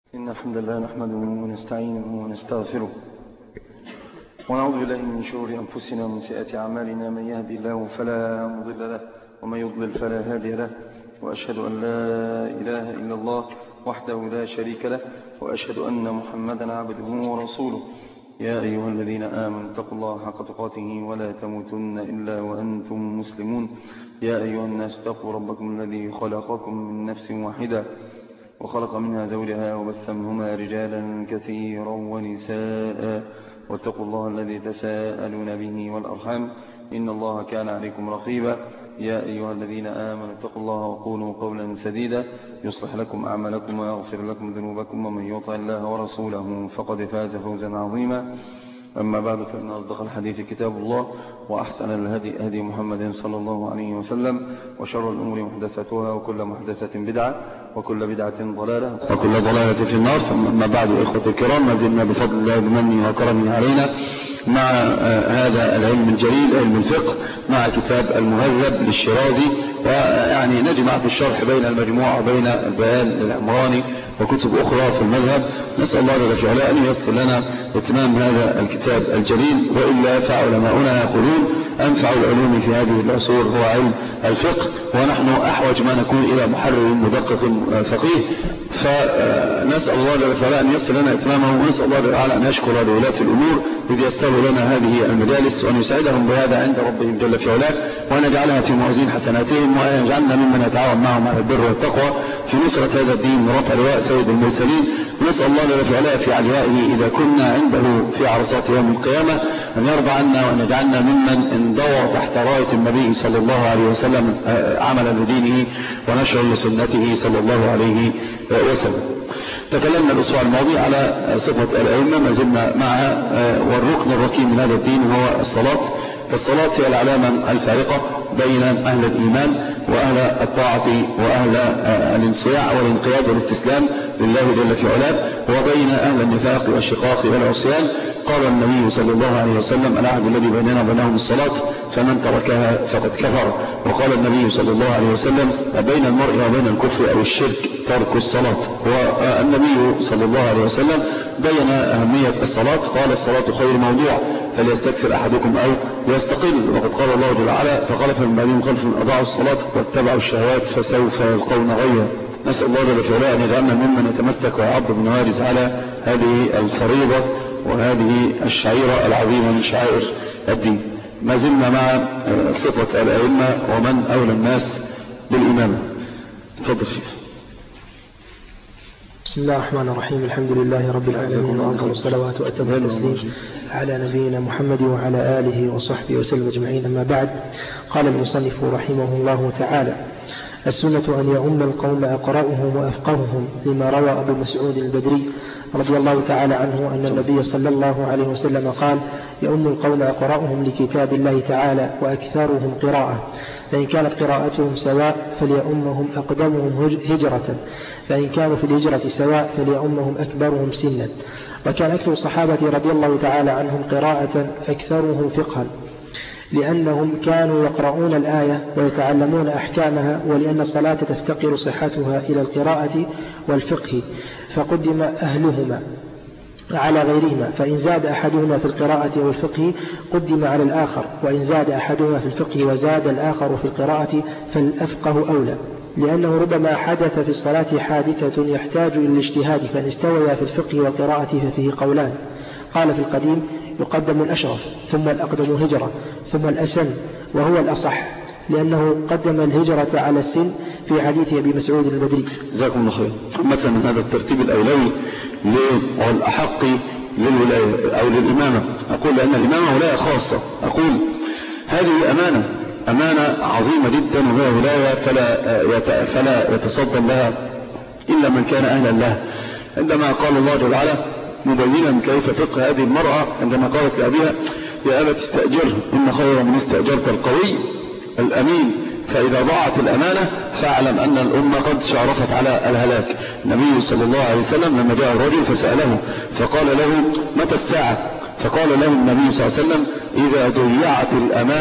إن الحمد لله نحمده ونستعينه ونستغفره ونعوذ بالله من شرور أنفسنا ومن سيئات أعمالنا. من يهدي الله فلا مضل له ومن يضلل فلا هادي له، وأشهد أن لا إله إلا الله وحده لا شريك له، وأشهد أن محمدا عبده ورسوله. يا أيها الذين آمنوا اتقوا الله حق تقاته ولا تموتن إلا وأنتم مسلمون. يا أيها الناس اتقوا ربكم الذي خلقكم من نفس واحدة وخلق منها زوجها وبث منهما رجالا كثيرا ونساء، واتقوا الله الذي تساءلون به والأرحام إن الله كان عليكم رقيبا. يا أيها الذين آمنوا اتقوا الله وقولوا قولا سديدا يصلح لكم أعمالكم ويغفر لكم ذنوبكم، ومن يطع الله ورسوله فقد فاز فوزا عظيما. أما بعد، فإن أصدق الحديث كتاب الله، وأحسن الهدي هدي محمد صلى الله عليه وسلم، وشر الأمور محدثاتها، وكل محدثة بدعة، وكل بدعة ضلالة، وكل ضلالة في النار. أما بعد، إخوة الكرام، ما زلنا بفضل الله بمنه وكرمه علينا مع هذا العلم الجليل، علم الفقه، مع كتاب المهذب للشيرازي، ويعني نجمع في الشرح بين المجموعة وبين البيان العمراني وكتب أخرى في المذهب. نسأل الله جل وعلا أن ييسر لنا اتمام هذا الكتاب الجليل، وإلا فعلماؤنا يقولون أنفع العلوم في هذه العصور هو علم الفقه، ونحن أحوج ما نكون إلى محرر مدقق فقيه. فنسأل الله جل وعلا أن ييسر لنا اتمامه، ونسأل الله جل وعلا أن يشكر لولاة الأمور إذ يسروا لنا هذه المجالس، وأن يسعدهم بهذا عند ربهم جل في علاه، وأن يجعلها في موازين حسناتهم، وأن يجعلنا ممن يتعاون معهم على البر والتقوى في نصرة هذا الدين ورفع لواء سيد المرسلين. ونسأل الله جل وعلا في عليائه إذا كنا عنده في عرصات يوم القيامة أن يرضى عنا، وأن يجعلنا ممن انضوى تحت راية النبي صلى الله عليه وسلم عملا لدينه ونشرا لسنته صلى الله عليه وسلم. تكلمنا الأسبوع الماضي على صفة الأئمة، ما زلنا معها، والركن الركين من هذا الدين هو الصلاة. فالصلاة هي العلامة الفارقة بين أهل الإيمان وأهل الطاعة وأهل الانصياع والانقياد والاستسلام لله جل في علاه، وبين أهل النفاق والشقاق والعصيان. قال النبي صلى الله عليه وسلم: العهد الذي بيننا وبينهم الصلاة، فمن تركها فقد كفر. وقال النبي صلى الله عليه وسلم: بين المرء وبين الكفر أو الشرك ترك الصلاة. والنبي صلى الله عليه وسلم بين أهمية الصلاة، قال: الصلاة خير موضوع، فليستكثر أحدكم أو يستقل. وقد قال الله جل وعلا: فخلف من بعدهم خلف أضاعوا الصلاة واتبعوا الشهوات فسوف يلقون غيا. نسأل الله جل وعلا أن يجعلنا ممن يتمسك ويعض بالنوارز على هذه الفريضة وهذه الشعيرة العظيمة من شعائر الدين. ما زلنا مع صفة الأئمة ومن أولى الناس بالإمامة. تفضل فيه. بسم الله الرحمن الرحيم. الحمد لله رب العالمين، وأفضل الصلوات وأتم التسليم على نبينا محمد وعلى آله وصحبه وسلم أجمعين. أما بعد، قال المصنف رحمه الله تعالى: السنة أن يؤم القوم أقرأهم وأفقههم، لما روى أبو مسعود البدري رضي الله تعالى عنه أن النبي صلى الله عليه وسلم قال: يؤم القوم أقرأهم لكتاب الله تعالى وأكثرهم قراءة، فإن كانت قراءتهم سواء فليؤمهم أقدمهم هجرة، فإن كانوا في الهجرة سواء فليؤمهم أكبرهم سنا. وكان أكثر الصحابة رضي الله تعالى عنهم قراءة أكثرهم فقها، لأنهم كانوا يقرؤون الآية ويتعلمون أحكامها، ولأن الصلاة تفتقر صحتها إلى القراءة والفقه، فقدم أهلهما على غيرهما، فإن زاد أحدهما في القراءة والفقه قدم على الآخر، وإن زاد أحدهما في الفقه وزاد الآخر في القراءة فالأفقه أولى، لأنه ربما حدث في الصلاة حادثة يحتاج إلى الاجتهاد، فإن استوى في الفقه والقراءة ففيه قولان. قال في القديم: يقدم الأشرف، ثم الأقدم هجرة، ثم الأسن، وهو الأصح، لأنه قدم الهجرة على السن في حديث أبي مسعود البدري. جزاكم الله خير. مثلا من هذا الترتيب الأولوي والأحق للولاية أو للإمامة، أقول لأن الإمامة ولاية خاصة، أقول هذه أمانة عظيمة جدا، وهي ولاية فلا يتصدى لها إلا من كان أهلا لها. عندما قال الله جل وعلا مبينا كيف فقه هذه المرأة، عندما قالت لأبيها: يا أبت استأجره إن خير من استأجرت القوي الأمين، فإذا ضاعت الأمانة فاعلم أن الأمة قد شارفت على الهلاك. النبي صلى الله عليه وسلم لما جاء الرجل فسأله فقال له: متى الساعة؟ فقال له النبي صلى الله عليه وسلم: إذا ضيعت الأمانة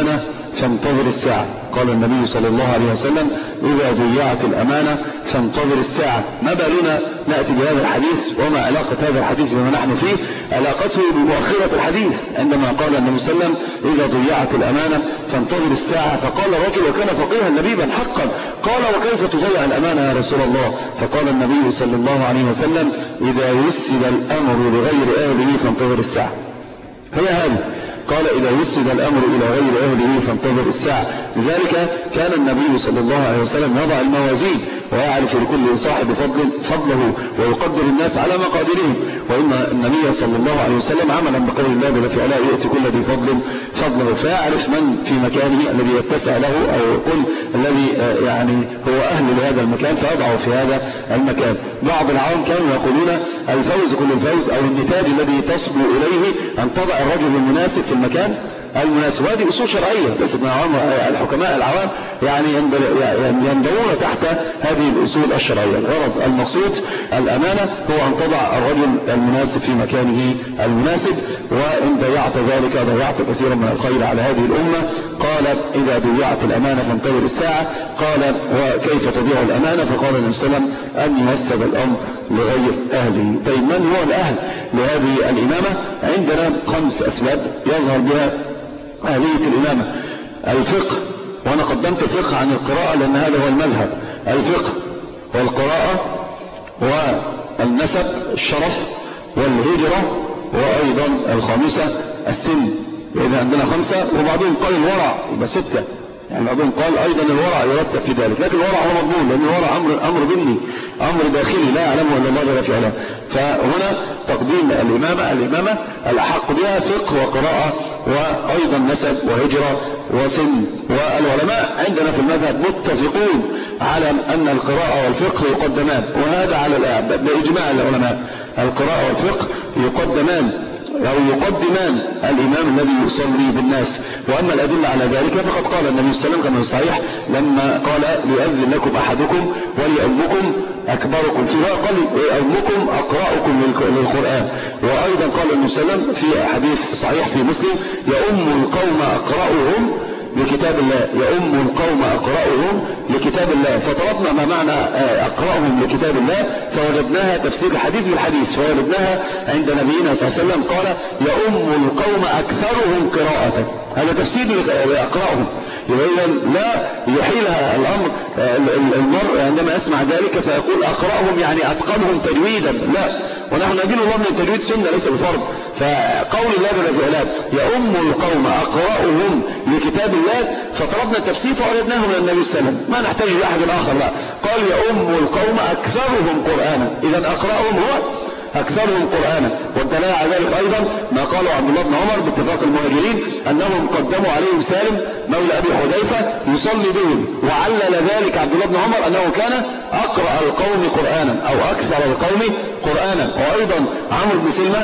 فانتظر الساعة. قال النبي صلى الله عليه وسلم إذا ضيعت الأمانة فانتظر الساعة. ما بالنا نأتي بهذا الحديث وما علاقة هذا الحديث بما نحن فيه؟ علاقته بمؤخرة الحديث عندما قال النبي صلى الله عليه وسلم إذا ضيعت الأمانة فانتظر الساعة. فقال الرجل وكان فقيها لبيبا حقا قال وكيف تضيع الأمانة يا رسول الله؟ فقال النبي صلى الله عليه وسلم إذا وسد الأمر لغير أهله فانتظر الساعة. هي هذه. قال إذا وسد الأمر إلى غير أهله فانتظر الساعة. لذلك كان النبي صلى الله عليه وسلم يضع الموازين ويعرف لكل صاحب فضله ويقدر الناس على مقاديرهم. وإن النبي صلى الله عليه وسلم عملا بقول الله جل في علاه يؤتي كل ذي فضل فضله، فيعرف من في مكانه الذي يتسع له أو يقول الذي يعني هو أهل لهذا المكان فيضعه في هذا المكان. بعض العوام كانوا يقولون الفوز كل الفوز أو النتاج الذي تصبو إليه أن تضع الرجل المناسب في المكان المناسب. هذه أصول شرعية بس الحكماء العوام يعني ينضوون تحت هذه الأصول الشرعية. الغرض المقصود الأمانة هو أن تضع الرجل المناسب في مكانه المناسب، وإن ضيعت ذلك ضيعت كثيرا من الخير على هذه الأمة. قال إذا ضيعت الأمانة فانتظر الساعة. قال وكيف تضيع الأمانة؟ فقال النبي صلى الله عليه وسلم أن يوسد الأمر لغير أهله. طيب من هو الأهل لهذه الإمامة؟ عندنا 5 أسباب يظهر بها أهلية الإمامة. الفقه، وأنا قدمت الفقه عن القراءة لأن هذا هو المذهب. الفقه والقراءة والنسب الشرف والهجرة، وأيضا الخامسة السن. إذا عندنا 5 وبعضهم قال الورع يبقى 6، يعني بعضهم قال أيضا الورع يرتب في ذلك، لكن الورع هو مضمون لأن الورع أمر ضمني أمر داخلي لا يعلمه إلا الله جل في علاه. فهنا تقديم الإمامة الأحق بها فقه وقراءة وأيضا نسب وهجرة وسن. والعلماء عندنا في المذهب متفقون على أن القراءة والفقه يقدمان، وهذا على بإجماع العلماء. القراءة والفقه يقدمان الإمام الذي يصلي بالناس. وأما الأدلة على ذلك فقد قال النبي صلى الله عليه وسلم كما صحيح لما قال ليؤذن لكم أحدكم وليؤمكم أكبركم، في قال ليؤمكم أقرأكم للقرآن. وأيضا قال النبي صلى الله عليه وسلم في حديث صحيح في مسلم يؤم القوم أقرأهم لكتاب الله، يؤم القوم أقرأهم لكتاب الله. فطلبنا ما معنى أقرأهم لكتاب الله فوجدناها تفسير الحديث بالحديث، فوجدناها عند نبينا صلى الله عليه وسلم قال يؤم القوم أكثرهم قراءة. هذا تفسير أقرأهم. إذا لا يحيلها الأمر المرء عندما يسمع ذلك فيقول أقرأهم يعني أتقنهم تجويدا، لا، ونحن ندين الله من التجويد سنة ليس بفرض. فقول الله جل وعلا يؤم القوم أقرأهم لكتاب الله فطلبنا التفسير فوجدناه من النبي صلى الله عليه وسلم، ما نحتاج لأحد آخر. لا، قال يؤم القوم أكثرهم قرآنا، إذا أقرأهم هو أكثرهم قرآنا. والدلالة على ذلك أيضا ما قاله عبد الله بن عمر باتفاق المهاجرين أنهم قدموا عليهم سالم مولى أبي حذيفة يصلي بهم، وعلل ذلك عبد الله بن عمر أنه كان أقرأ القوم قرآنا أو أكثر القوم قرآنا. وأيضا عمرو بن سلمة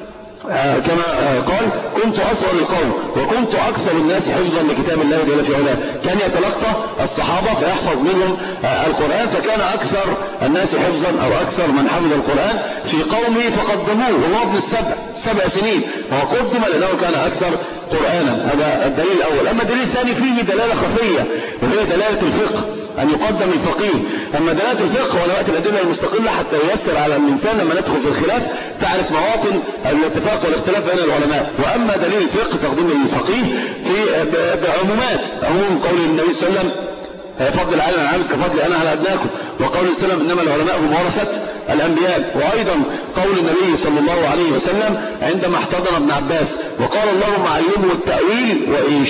كما قال كنت أصغر القوم وكنت أكثر الناس حفظا لكتاب الله جل في علاه، كان يتلقى الصحابة فيحفظ منهم القرآن، فكان أكثر الناس حفظا أو أكثر من حفظ القرآن في قومه فقدموه وهو ابن 7 سنين وقدم لأنه كان أكثر قرآنا. هذا الدليل الأول. أما الدليل الثاني فيه دلالة خفية وهي دلالة الفقه، أن يقدم الفقيه. أما دلالة الفقه ونوعات الأدلة المستقلة حتى ييسر على الإنسان لما ندخل في الخلاف تعرف مواطن الاتفاق والاختلاف بين العلماء. وأما دليل الفقه تقديم الفقيه في بعمومات، عموم قول النبي صلى الله عليه وسلم فضل العالم على العالم كفضل أنا على أدناكم، وقول السلام إنما العلماء هم ورثة الأنبياء. وأيضا قول النبي صلى الله عليه وسلم عندما احتضن ابن عباس وقال اللهم علمه التأويل وإيش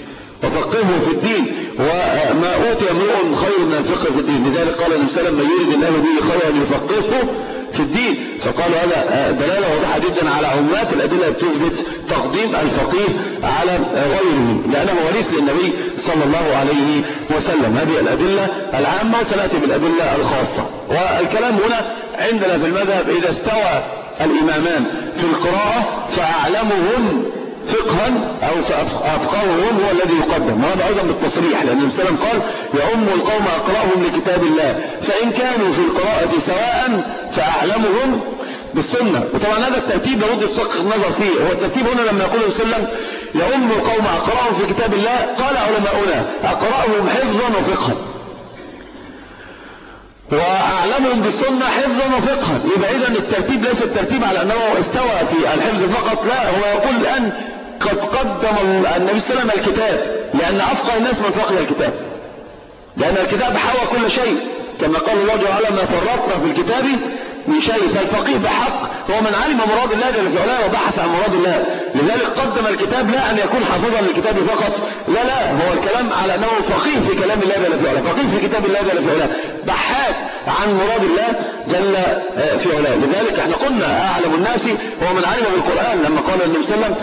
وفقهه في الدين، وما أوتي امرؤ خير من الفقه في الدين. لذلك قال النبي صلى الله عليه وسلم من يريد الله به خيرا يفقهه في الدين. فقالوا هذا دلالة واضحة جدا على عمومات الأدلة بتثبت تقديم الفقيه على غيره لأنه وريث للنبي صلى الله عليه وسلم. هذه الأدلة العامة وسنأتي بالأدلة الخاصة. والكلام هنا عندنا في المذهب إذا استوى الإمامان في القراءة فأعلمهم فقها أو فأفقههم هو الذي يقدم، وهذا أيضا بالتصريح لأن النبي صلى الله عليه وسلم قال يؤم القوم أقرأهم لكتاب الله، فإن كانوا في القراءة سواء فأعلمهم بالسنة. وطبعا هذا الترتيب لابد يتحقق النظر فيه. هو الترتيب هنا لما يقول النبي صلى الله عليه وسلم يؤم القوم أقرأهم في كتاب الله. قال علماؤنا أقرأهم حفظا وفقها، وأعلمهم بالسنة حفظا وفقها. يبقى إذن الترتيب ليس الترتيب على أنه استوى في الحفظ فقط، لا، هو يقول الآن قد قدم النبي صلى الله عليه وسلم الكتاب، لأن أفقه الناس من فقه الكتاب، لأن الكتاب حوى كل شيء، كما قال الله تعالى ما فرطنا في الكتاب من شيء. فالفقيه بحق هو من علم مراد الله جل في علاه وبحث عن مراد الله. لذلك قدم الكتاب، لا أن يكون حافظا للكتاب فقط، لا، هو الكلام على أنه فقيه في كلام الله جل في علاه، فقيه في كتاب الله جل في علاه، بحث عن مراد الله جل في علاه. لذلك احنا قلنا أعلم الناس هو من علم بالقرآن، لما قال النبي صلى الله عليه وسلم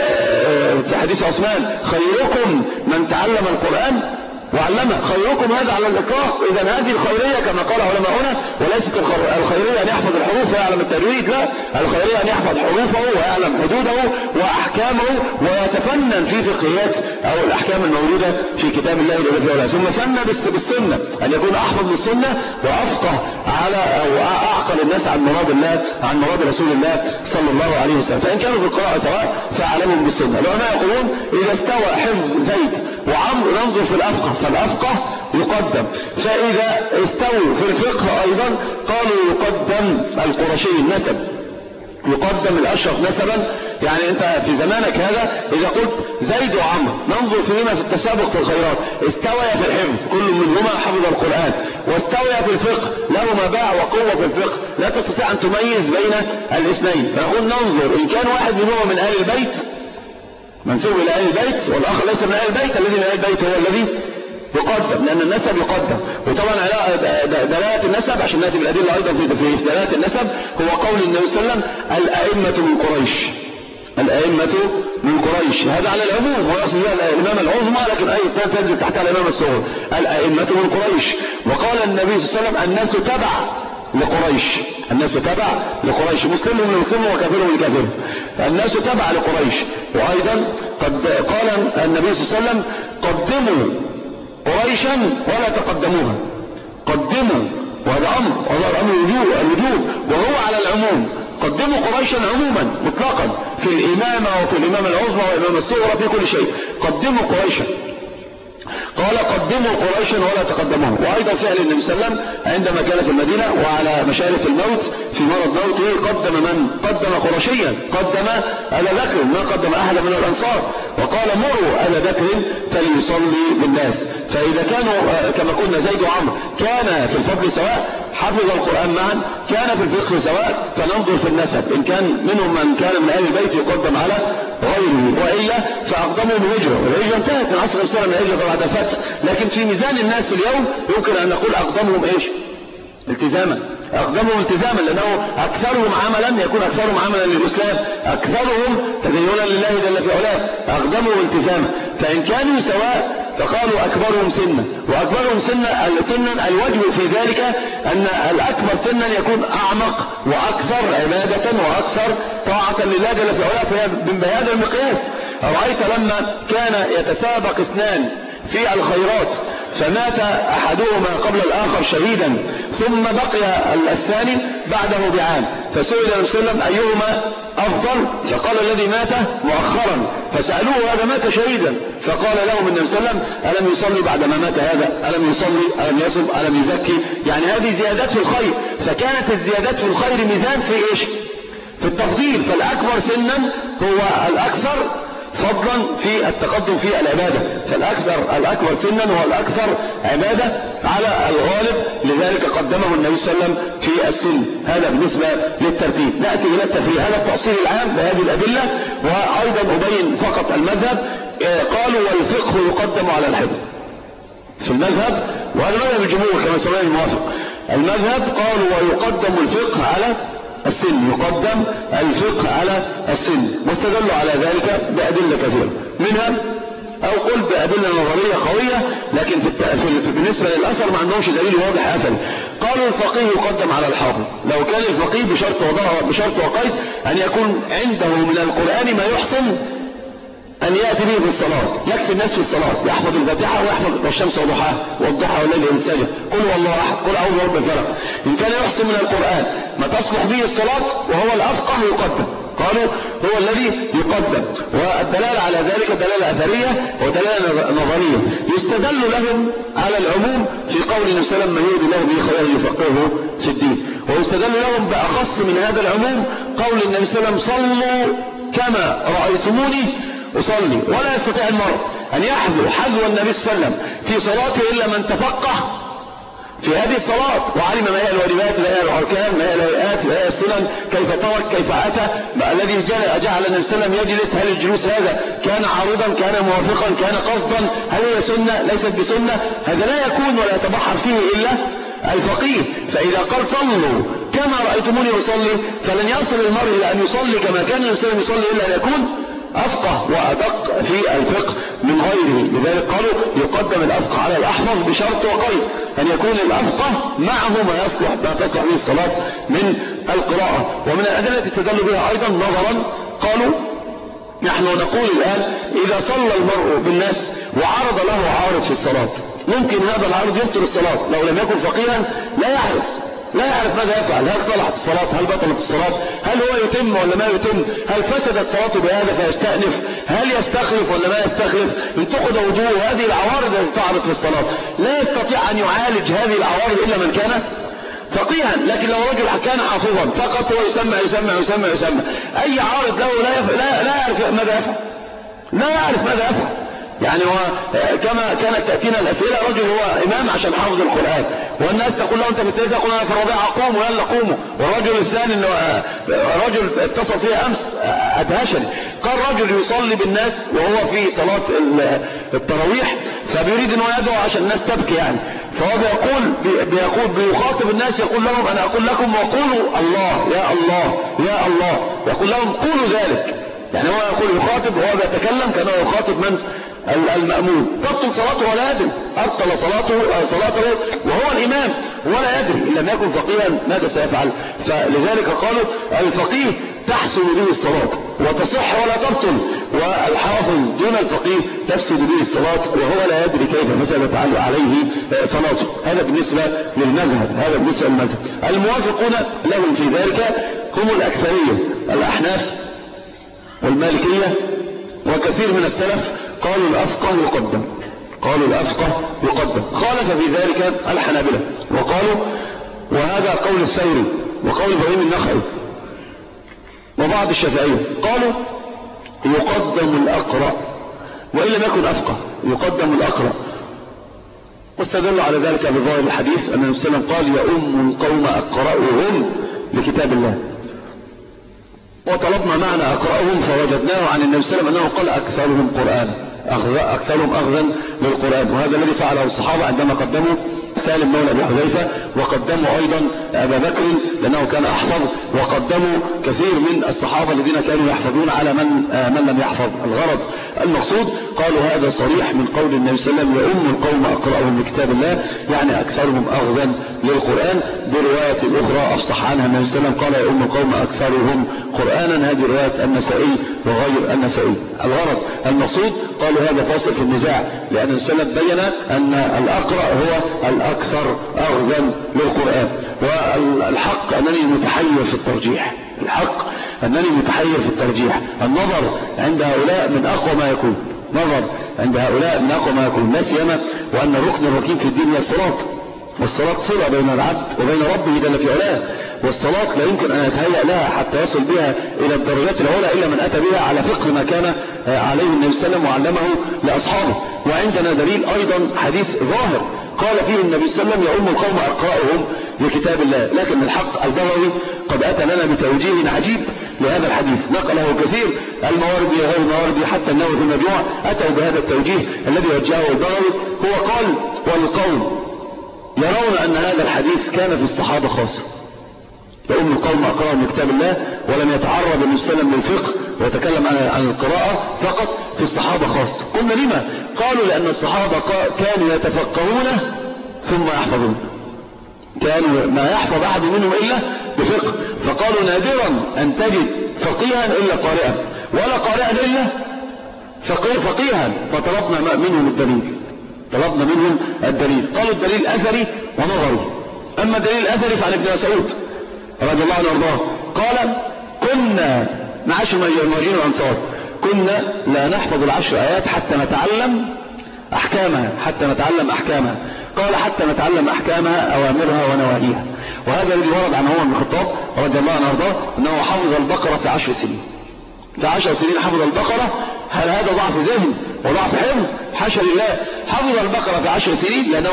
في حديث عثمان خيركم من تعلم القرآن وعلمه. خيركم هذا على الإطلاق. إذا هذه الخيرية كما قال علماؤنا، وليست الخيرية أن يحفظ الحروف ويعلم التجويد، لا، الخيرية أن يحفظ حروفه ويعلم حدوده وأحكامه ويتفنن في فقهيات أو الأحكام الموجودة في كتاب الله جل وعلا. ثم فن بالسنة، أن يكون أحفظ بالسنة وأفقه على أو أعقل الناس عن مراد الله، عن مراد رسول الله صلى الله عليه وسلم. فإن كانوا في القراءة سواء فأعلمهم بالسنة. العلماء يقولون إذا استوى حفظ زيد وعمرو ننظر في الأفقه، فالأفقه يقدم. فإذا استووا في الفقه أيضا قالوا يقدم القرشي النسب، يقدم الأشرف نسبا. يعني أنت في زمانك هذا إذا قلت زيد وعمرو ننظر فيهما في التسابق في الخيرات، استويا في الحفظ كل منهما حفظ القرآن، واستويا في الفقه لهما باع وقوة في الفقه، لا تستطيع أن تميز بين الاثنين. فنقول ننظر إن كان واحد منهما من أهل البيت منسوب إلى أهل البيت والآخر ليس من أهل البيت، الذي من أهل البيت هو الذي يقدم، لأن النسب يقدم. وطبعا دلالة النسب عشان نأتي بالأدلة أيضا في دلالة النسب هو قول النبي صلى الله عليه وسلم الأئمة من قريش، الأئمة من قريش، هذا على العموم ويقصد بها الإمامة العظمى، لكن أي تنزل تحتها الإمامة الصغرى. الأئمة من قريش. وقال النبي صلى الله عليه وسلم الناس تبع لقريش، الناس تبع لقريش، مسلمهم لمسلم وكافرهم لكافر، الناس تبع لقريش. وأيضا قد قال النبي صلى الله عليه وسلم قدموا قريشا ولا تقدموها، قدموا، وهذا أمر، وهذا أمر الوجوب وهو على العموم. قدموا قريشا عموما مطلقا في الإمامة وفي الإمامة العظمى والإمامة الصغرى في كل شيء، قدموا قريشا. قال قدموا قريشا ولا تقدموهم. وأيضا فعل النبي صلى الله عليه وسلم عندما كان في المدينة وعلى مشارف الموت في مرض موته قدم من؟ قدم قرشيا، قدم أبا بكر، ما قدم أحد من الأنصار، وقال مروا أبا بكر فليصلي بالناس. فإذا كانوا كما قلنا زيد وعمرو كان في الفضل سواء، حفظ القرآن معا، كان في الفقه سواء، فننظر في النسب إن كان منهم من كان من أهل البيت يقدم على غيره، وإلا فأقدموا من هجرة، والهجرة انتهت من عصر الإسلام، من الهجرة بعد الفتح. لكن في ميزان الناس اليوم يمكن أن نقول أقدمهم إيش؟ التزاما، أقدمهم التزاما، لأنه أكثرهم عملا يكون أكثرهم عملا للإسلام، أكثرهم تدينا لله جل في علاه، أقدمهم التزاما. فإن كانوا سواء فقالوا أكبرهم سنا، وأكبرهم سنا الوجه في ذلك أن الأكبر سنا يكون أعمق وأكثر عبادة وأكثر طاعة لله جل في علاه، فهي بهذا المقياس. أرأيت لما كان يتسابق اثنان في الخيرات فمات أحدهما قبل الآخر شهيدا، ثم بقي الثاني بعده بعام، فسئل النبي صلى الله عليه وسلم أيهما أفضل؟ فقال الذي مات مؤخرا، فسألوه هذا مات شهيدا، فقال لهم النبي صلى الله عليه وسلم ألم يصلي بعدما مات هذا؟ ألم يصلي؟ ألم يصم؟ ألم يزكي؟ يعني هذه زيادات في الخير. فكانت الزيادات في الخير ميزان في إيش؟ في التفضيل. فالأكبر سنا هو الأكثر فضلا في التقدم في العبادة، الأكبر سنا هو الأكثر عبادة على الغالب، لذلك قدمه النبي صلى الله عليه وسلم في السن. هذا بالنسبة للترتيب. نأتي إلى التفريع، هذا التأصيل العام بهذه الأدلة. وأيضا أبين فقط المذهب. قالوا والفقه يقدم على الحفظ في المذهب، وهذا مذهب الجمهور كما سمعنا الموافق. المذهب قالوا ويقدم الفقه على السن، يقدم الفقه على السن، واستدلوا على ذلك بأدلة كثيرة، منها أو قل بأدلة نظرية قوية، لكن بالنسبة للأثر ما عندهمش دليل واضح أثري. قالوا الفقيه يقدم على الحافظ، لو كان الفقيه بشرط وقيد أن يكون عنده من القرآن ما يحسن أن يأتي به في الصلاة، يكفي الناس في الصلاة يحفظ الفاتحة ويحفظ والشمس وضحاها والضحى والليل إذا سجى، قل والله أحد، قل أعوذ برب الفلق. إن كان يحسن من القرآن ما تصلح به الصلاة وهو الأفقه يقدم، قالوا هو الذي يقدم. والدلالة على ذلك دلالة أثرية ودلالة نظرية. يستدل لهم على العموم في قول النبي صلى الله عليه وسلم من يريد الله به خيرا يفقهه في الدين. ويستدل لهم بأخص من هذا العموم قول النبي صلى الله عليه وسلم صلوا كما رأيتموني أصلي. ولا يستطيع المرء أن حذو النبي صلى الله عليه وسلم في صلاته إلا من تفقه في هذه الصلاة وعلم ما هي الواجبات ما هي الأركان ما هي الهيئات ما هي السنن كيف ترك كيف أتى. الذي جعل النبي صلى الله عليه وسلم يجلس هل الجلوس هذا كان عارضا كان موافقا كان قصدا هل هي سنة ليست بسنة. هذا لا يكون ولا يتبحر فيه إلا الفقيه. فإذا قال صلوا كما رأيتموني أصلي فلن يصل المرء إلى أن يصلي كما كان النبي صلى الله عليه وسلم يصلي إلا أن يكون أفقه وأدق في الفقه من غيره. لذلك قالوا يقدم الأفقه على الأحفظ بشرط وقيد أن يكون الأفقه معه ما تصلح به الصلاة من القراءة. ومن الأدلة تستدل بها أيضا نظرا قالوا نحن نقول الآن إذا صلى المرء بالناس وعرض له عارض في الصلاة ممكن هذا العارض يبطل الصلاة لو لم يكن فقيها لا يعرف ماذا يفعل. هل صلحت الصلاة هل بطلت الصلاة هل هو يتم ولا ما يتم هل فسدت الصلاة بهذا فيستأنف هل يستخلف ولا ما يستخلف انتقد وضوء. هذه العوارض التي تعرض في الصلاة لا يستطيع أن يعالج هذه العوارض إلا من كان فقيها. لكن لو رجل كان حافظا فقط هو يسمع أي عارض له لا يعرف ماذا يفعل يعني هو كما كانت تأتينا الأسئلة رجل هو إمام عشان حافظ القرآن والناس تقول له أنت مستيقظ يقول أنا في الربيع أقوم ويلا قوموا. والرجل الثاني إنه رجل اتصل فيه أمس أدهشني قال رجل يصلي بالناس وهو في صلاة التراويح فبيريد أنه يدعو عشان الناس تبكي يعني فهو بيخاطب الناس يقول لهم أنا أقول لكم وقولوا الله يا الله يا الله يقول لهم قولوا ذلك. يعني هو يقول يخاطب وهو بيتكلم كأنه يخاطب من المأمون تبطل صلاته ولا يدري أبطل صلاته وهو الإمام ولا يدري إن لم يكن فقيها ماذا سيفعل. فلذلك قالوا الفقيه تحسن به الصلاة وتصح ولا تبطل والحافظ دون الفقيه تفسد به الصلاة وهو لا يدري كيف فسدت عليه صلاته. هذا بالنسبة للمذهب الموافقون لهم في ذلك هم الأكثرية الأحناف والمالكية وكثير من السلف قالوا الأفقه يقدم. خالف في ذلك الحنابلة وقالوا وهذا قول الثوري وقول إبراهيم النخعي وبعض الشافعية قالوا يقدم الأقرأ وإن لم يكن أفقه يقدم الأقرأ. واستدلوا على ذلك بظاهر الحديث أن النبي صلى الله عليه وسلم قال يؤم القوم أقرأهم لكتاب الله. وطلبنا معنى أقرأهم فوجدناه عن النبي صلى الله عليه وسلم أنه قال أكثرهم أخذا للقرآن. وهذا الذي فعله الصحابة عندما قدموا سالم مولى أبي حذيفة وقدموا أيضا أبا بكر لأنه كان أحفظ وقدموا كثير من الصحابة الذين كانوا يحفظون على من لم يحفظ. الغرض المقصود قالوا هذا صريح من قول النبي صلى الله عليه وسلم يؤم القوم أقرأهم لكتاب الله يعني أكثرهم أخذا للقرآن. برواية أخرى أفصح عنها النبي صلى الله عليه وسلم قال يؤم القوم أكثرهم قرآنا. هذه رواية النسائي وغير النسائي. الغرض المقصود قالوا هذا فاصل في النزاع لأن النبي صلى الله عليه وسلم بين أن الأقرأ هو الأكثر أخذا للقرآن. والحق أنني متحير في الترجيح. النظر عند هؤلاء من أقوى ما يكون لا سيما وأن الركن الركين في الدين هي الصلاة والصلاة صلة بين العبد وبين ربه جل في علاه. والصلاة لا يمكن أن يتهيأ لها حتى يصل بها إلى الدرجات العلى إلا من أتى بها على فقه ما كان عليه النبي صلى الله عليه وسلم وعلمه لأصحابه. وعندنا دليل أيضا حديث ظاهر قال فيه النبي صلى الله عليه وسلم يؤم القوم أقرأهم لكتاب الله. لكن الحق البغوي قد أتى لنا بتوجيه عجيب لهذا الحديث نقله كثير المواردي غير المواردي حتى النووي في المجموع أتوا بهذا التوجيه الذي وجهه البغوي. هو قال والقوم يرون أن هذا الحديث كان في الصحابة خاصة يؤم القوم أقرأهم لكتاب الله ولم يتعرض النبي صلى الله عليه وسلم للفقه ويتكلم عن القراءة فقط في الصحابة خاصة. قلنا لما؟ قالوا لأن الصحابة كانوا يتفقهون ثم يحفظون كانوا ما يحفظ أحد منهم إلا بفقه. فقالوا نادرا أن تجد فقيها إلا قارئا ولا قارئا إلا فقيها. فطلبنا منهم الدليل قالوا الدليل أثري ونظري. أما الدليل الأثري فعن ابن مسعود رضي الله عنه وارضاه قال كنا معاشر المهاجرين والأنصار كنا لا نحفظ العشر آيات حتى نتعلم أحكامها قال حتى نتعلم أحكامها أوامرها ونواهيها. وهذا الذي ورد عن عمر بن الخطاب رضي الله عنه وارضاه أنه حفظ البقرة في 10 سنين. في 10 سنين حفظ البقرة. هل هذا ضعف ذهن وضعف حفظ؟ حاشا لله. حفظ البقرة في 10 سنين لأنه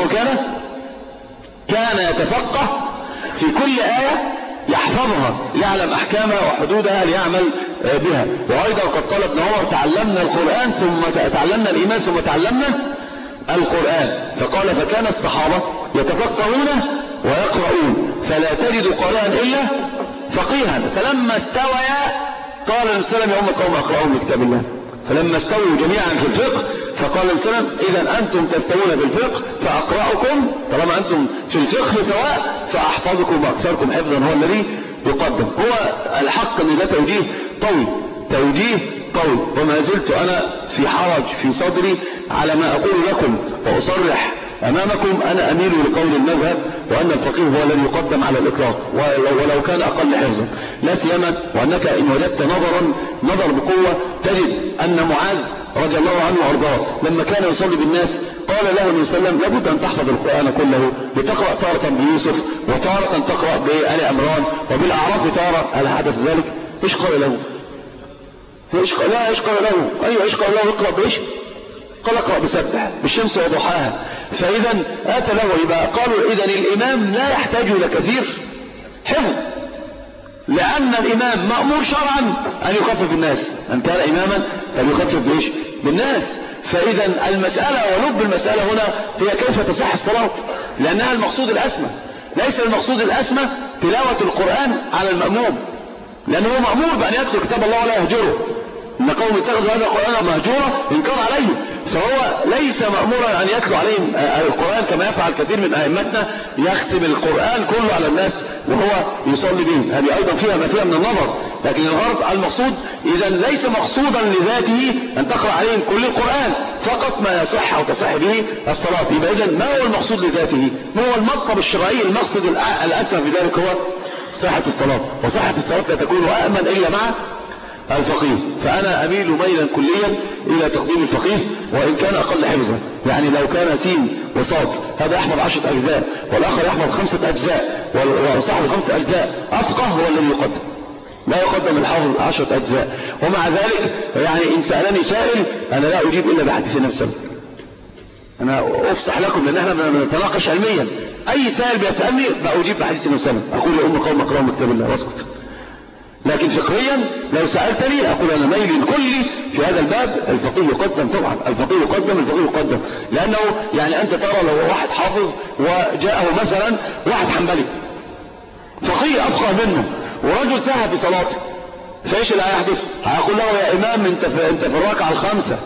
كان يتفقه في كل آية يحفظها يعلم أحكامها وحدودها ليعمل بها. وأيضا قد قال ابن عمر تعلمنا القرآن ثم تعلمنا الإيمان ثم تعلمنا القرآن. فقال فكان الصحابة يتفقهون ويقرؤون فلا تجد قارئا إلا فقيها. فلما استويا قال النبي صلى الله عليه وسلم يا أم القوم أقرأوا بكتاب الله. فلما استووا جميعا في الفقه فقال النبي صلى الله عليه وسلم إذا أنتم تستوون في الفقه فأقرأكم طالما أنتم في الفقه سواء فأحفظكم وأكثركم حفظا هو الذي يقدم. هو الحق أن ده توجيه قوي وما زلت أنا في حرج في صدري على ما أقول لكم وأصرح أمامكم. أنا أميل لقول المذهب وأن الفقيه هو الذي يقدم على الإطلاق ولو كان أقل حفظا، لا سيما وأنك إن وجدت نظر بقوة تجد أن معاذ رضي الله عنه وأرضاه لما كان يصلي بالناس قال له النبي صلى الله عليه وسلم لابد أن تحفظ القرآن كله لتقرأ تارة بيوسف وتارة تقرأ بآل عمران وبالأعراف تارة. هل حدث ذلك؟ إيش قال له؟ إيش قال له؟ أيوة إيش قال له؟ اقرأ بإيش؟ قال اقرأ بسبح بالشمس وضحاها. فإذا آتى له يبقى قالوا إذن الإمام لا يحتاج إلى كثير حفظ لأن الإمام مأمور شرعا أن يخفف الناس. من كان إماما فليخفف بإيش؟ بالناس. فإذا المسألة ولب المسألة هنا هي كيف تصح الصلاة لأنها المقصود الأسمى. ليس المقصود الأسمى تلاوة القرآن على المأموم لأنه هو مأمور بأن يتلو كتاب الله ولا يهجره. إن قوم اتخذوا هذا القرآن مهجورا إنكار عليه. فهو ليس مأمورا أن يتلو عليهم القرآن كما يفعل كثير من أئمتنا يختم القرآن كله على الناس وهو يصلي به. هذه أيضا فيها ما فيها من النظر. لكن الغرض المقصود إذا ليس مقصودا لذاته أن تقرأ عليهم كل القرآن فقط ما يصح أو تصح به الصلاة. يبقى إذا ما هو المقصود لذاته؟ ما هو المطلب الشرعي المقصد الأسمى في ذلك هو صحة الصلاة. وصحة الصلاة لا تكون أأمن إلا مع الفقيه. فأنا أميل ميلا كليا إلى تقديم الفقيه وإن كان أقل حفظا. يعني لو كان سين وصاد هذا يحفظ 10 أجزاء والآخر يحفظ 5 أجزاء وصاحب 5 أجزاء أفقه هو الذي يقدم. لا يقدم الحافظ 10 أجزاء. ومع ذلك يعني إن سألني سائل أنا لا أجيب إلا بحديث النبي صلى الله عليه وسلم. أنا أفصح لكم لأن احنا بنتناقش علميا. أي سائل بيسألني بأجيب بحديث النبي صلى الله عليه وسلم. أقول يا أم قوم اقرأوا كتاب الله واسكت. لكن فقهيا لو سألتني أقول أنا ميل كلي في هذا الباب الفقيه يقدم. طبعا الفقيه يقدم لأنه يعني أنت ترى لو واحد حافظ وجاءه مثلا واحد حنبلي فقيه أفقه منه ورجل سهى في صلاته فإيش اللي هيحدث؟ هيقول له يا إمام أنت في الركعة الخامسة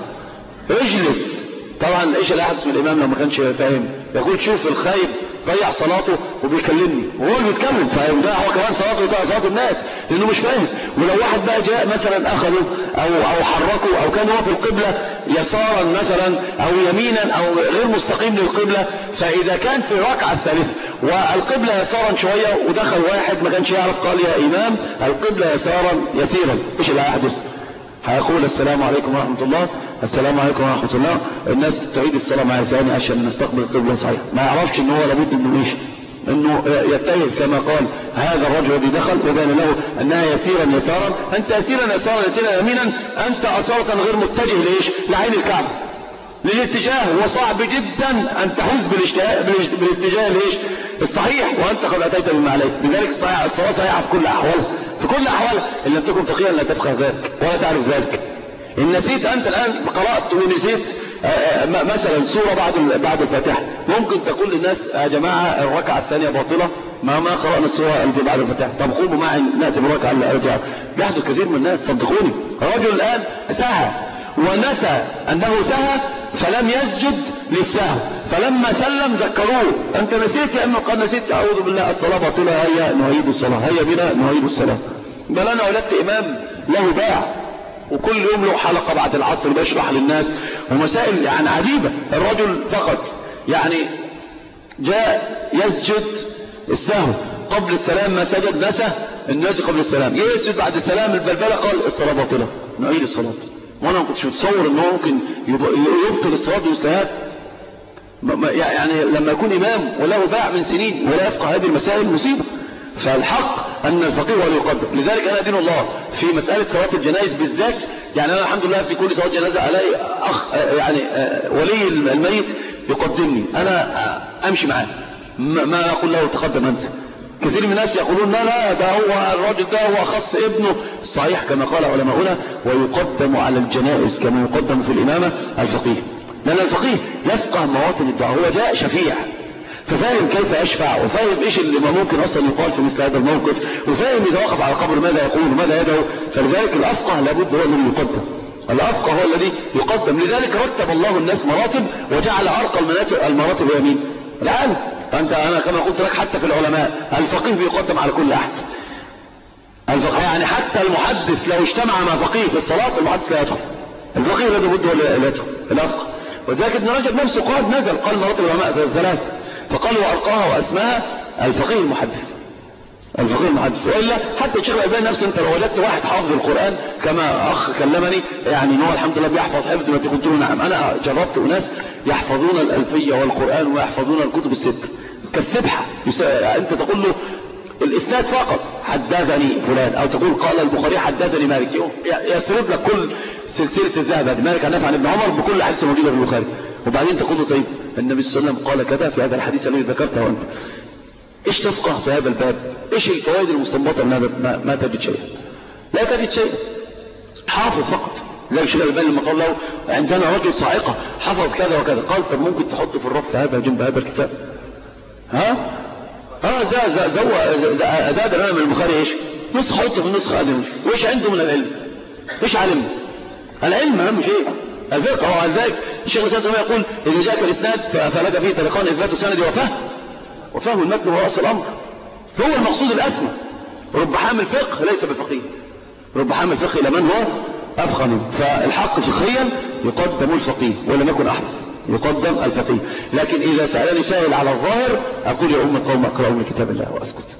اجلس. طبعا إيش اللي هيحدث من الإمام لو ما كانش فاهم؟ يقول شوف الخايب ضيع صلاته وبيكلمني وهو اللي بيتكلم فيضيع هو كمان صلاته ويضيع صلاة الناس لأنه مش فاهم. ولو واحد بقى جاء مثلا أخذه أو حركه أو كان هو في القبلة يسارا مثلا أو يمينا أو غير مستقيم للقبلة فإذا كان في الركعة الثالثة والقبلة يسارا شوية ودخل واحد ما كانش يعرف قال يا إمام القبلة يسارا يسيرا إيش اللي هيحدث؟ هيقول السلام عليكم ورحمة الله السلام عليكم ورحمة الله. الناس تعيد الصلاة معي ثاني عشان نستقبل القبلة صحيح. ما يعرفش ان هو لابد انه ايش انه يتجه كما قال هذا الرجل الذي دخل وبين له انها يسيرا يسارا. انت يسيرا يمينا انت اصالة غير متجه لايش؟ لعين الكعبة للاتجاه. وصعب جدا ان تحوز بالاتجاه ليش الصحيح وانت قد اتيت بما عليك. لذلك الصلاة صحيحة في كل احوالها ان لم تكن فقيها لا تفقه ذلك ولا تعرف ذلك. إن نسيت أنت الآن قرأت ونسيت مثلا سورة بعد الفاتحة ممكن تقول للناس يا جماعة الركعة الثانية باطلة ما قرأنا السورة التي بعد الفاتحة. طب قوموا معي نأتي بالركعة اللي أرجع. يحدث كثير من الناس صدقوني. الرجل الآن سهى ونسى أنه سهى فلم يسجد للسهو فلما سلم ذكروه أنت نسيت يا أما قد نسيت أعوذ بالله الصلاة باطلة هيا نعيد الصلاة هيا بنا نعيد الصلاة. بل أنا ولدت إمام له باع وكل يوم له حلقة بعد العصر بيشرح للناس ومسائل يعني عجيبة. الرجل فقط يعني جاء يسجد السهو قبل السلام ما سجد الناس قبل السلام، يسجد بعد السلام البلبلة، قال الصلاة باطلة، نعيد الصلاة. وانا ما كنتش متصور ان هو ممكن يبطل الصلاة بمستهات. يعني لما يكون امام وله باع من سنين ولا يفقه هذه المسائل مصيبة. فالحق ان الفقيه هو اللي يقدم. لذلك انا دين الله في مسألة صلاة الجنائز بالذات. يعني انا الحمد لله في كل صلاة جنازة الاقي اخ يعني ولي الميت يقدمني، انا امشي معاه، ما اقول له تقدم انت. كثير من الناس يقولون لا ده هو الراجل ده هو خص ابنه. الصحيح كما قال علماؤنا ويقدم على الجنائز كما يقدم في الامامة الفقيه، لان الفقيه يفقه مواطن الدعاء، هو جاء شفيع ففاهم كيف يشفع، وفاهم ايش اللي ممكن اصلا يقال في مثل هذا الموقف، وفاهم اذا وقف على القبر ماذا يقول وماذا يدعو. فلذلك الافقه لابد هو الذي يقدم، الافقه هو الذي يقدم. لذلك رتب الله الناس مراتب وجعل ارقى المراتب هي مين؟ العالم. فانت انا كما قلت لك حتى في العلماء الفقيه بيقدم على كل احد. الفقيه يعني حتى المحدث لو اجتمع مع فقيه في الصلاه المحدث لا يدخل، الفقيه لابد هو اللي يدخل الافقه. وذلك ابن رجب نفسه قال مراتب العلماء ثلاث، فقال وارقاها واسماها الفقيه المحدث. الفقيه المحدث. والا حتى الشيخ الألباني نفسه انت لو وجدت واحد حافظ القران كما اخ كلمني يعني ان هو الحمد لله بيحفظ حفظ ما قلت له نعم، انا جربت اناس يحفظون الالفيه والقران ويحفظون الكتب الست كالسبحه. انت تقول له الاسناد فقط حدثني فلان، او تقول قال البخاري حدثني مالك، يسرد لك كل سلسله الذهب هذه مالك عن نافع عن ابن عمر بكل حديث موجوده في البخاري. وبعدين تقول له طيب النبي صلى الله عليه وسلم قال كذا في هذا الحديث الذي ذكرته وانت ايش تفقه في هذا الباب؟ ايش الفوائد المستنبطه من هذا؟ ما تجد شيء، لا تجد شيء، حافظ فقط. لا الشيخ الألباني لما قال له عندنا رجل صاعقه حفظ كذا وكذا، قال طب ممكن تحط في الرف هذا جنب هذا الكتاب؟ زاد لنا من البخاري ايش؟ نسخ، حط في النسخه هذه. وايش عنده من العلم؟ ايش علم؟ العلم اهم شيء، الفقه. هو على ذلك الشيخ الاسلام يقول اذا جاءك الاسناد فلك فيه طريقان اثبات سند وفهم المتن هو اصل الامر. هو المقصود الاسمى. رب حامل فقه ليس بفقيه، رب حامل فقه الى من هو افقه منه. فالحق فقهيا يقدم الفقيه ولم يكن احد، يقدم الفقيه. لكن اذا سالني سائل على الظاهر اقول يا ام القوم اقرأوا من كتاب الله واسكت.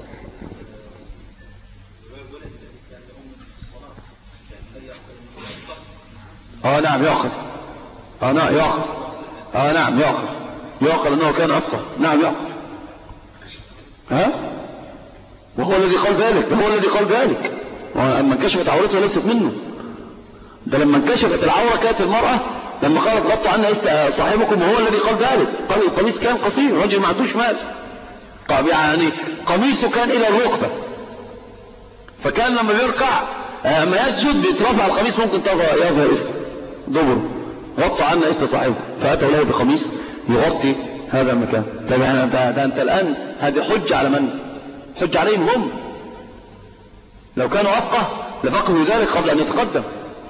نعم يعقل. نعم يعقل. نعم يعقل. يعقل انه كان افقه. نعم يعقل. وهو الذي قال ذلك، هو الذي قال ذلك. لما انكشفت عورتها ليست منه، ده لما انكشفت العورة كانت المرأة لما قالت غطوا عنا صاحبكم، وهو الذي قال ذلك. قال القميص كان قصير، الرجل ما عندوش مال، يعني قميصه كان الى الركبة، فكان لما بيركع ما يسجد بيترفع القميص ممكن يظهر دبره. غطوا عنا صاحبه، فأتوا له بقميص يغطي هذا المكان. طيب انت الآن هذه حجة على من؟ حجة عليهم هم. لو كانوا أفقه لفقهوا ذلك قبل أن يتقدم.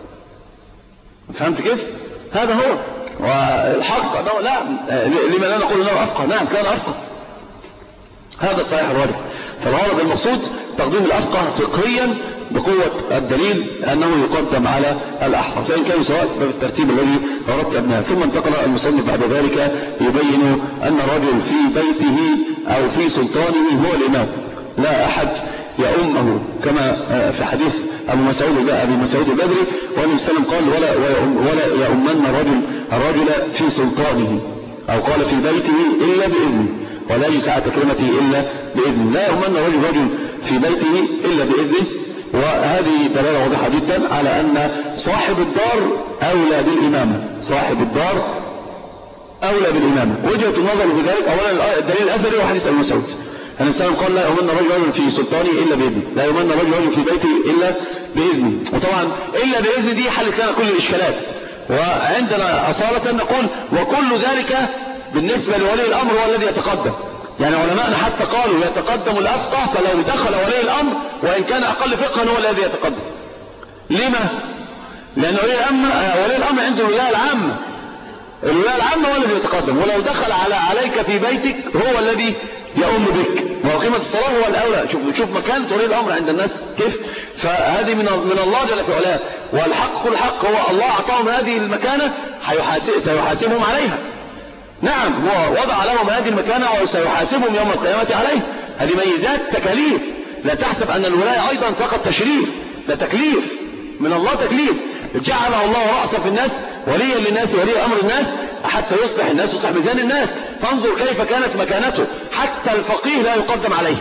فهمت كيف؟ هذا هو. والحق أنه لا، لما لا نقول أنه أفقه؟ نعم كان أفقه، هذا الصحيح الراجح. فالغرض المقصود تقديم الأفقه فقهيا بقوة الدليل أنه يقدم على الأحفظ، فإن كانوا سواء بالترتيب الذي رتبناه. ثم انتقل المصنف بعد ذلك يبين أن الرجل في بيته أو في سلطانه هو الإمام، لا أحد يؤمه، كما في حديث أبي مسعود البدري، والنبي صلى الله عليه وسلم قال ولا يؤمن الرجل في سلطانه، أو قال في بيته إلا بإذنه، ولا يجلس على تكريمته إلا بإذنه. لا يؤمن الرجل في بيته إلا بإذنه. وهذه دلالة واضحة جدا على أن صاحب الدار أولى بالإمامة، صاحب الدار أولى بالإمامة. وجهة النظر في ذلك أولا الدليل الأثري وحديث أبي مسعود، النبي صلى الله عليه وسلم قال لا يؤمن رجل في سلطانه إلا بإذنه، لا يؤمن رجل في بيته إلا بإذنه. وطبعا إلا بإذن دي حلت لنا كل الإشكالات. وعندنا أصالة نقول وكل ذلك بالنسبة لولي الأمر هو الذي يتقدم. يعني علماءنا حتى قالوا يتقدم الأفقه، فلو دخل ولي الأمر وإن كان أقل فقها هو الذي يتقدم. لما؟ لأن ولي الأمر عنده الولاية العامة، الولاية العامة هو الذي يتقدم، ولو دخل عليك في بيتك هو الذي يؤم بك. وقيمة الصلاة هو الأولى. شوف مكانة ولي الأمر عند الناس كيف. فهذه من الله جل في علاه. والحق كل حق هو الله أعطاهم هذه المكانة، سيحاسبهم عليها. نعم هو وضع لهم هذه المكانة وسيحاسبهم يوم القيامة عليه. هذه ميزات تكاليف. لا تحسب أن الولاية أيضا فقط تشريف، ده تكليف من الله، تكليف جعله الله رأسا في الناس، وليا للناس ولي أمر الناس، حتى يصلح الناس ويصلح ميزان الناس. فانظر كيف كانت مكانته، حتى الفقيه لا يقدم عليه.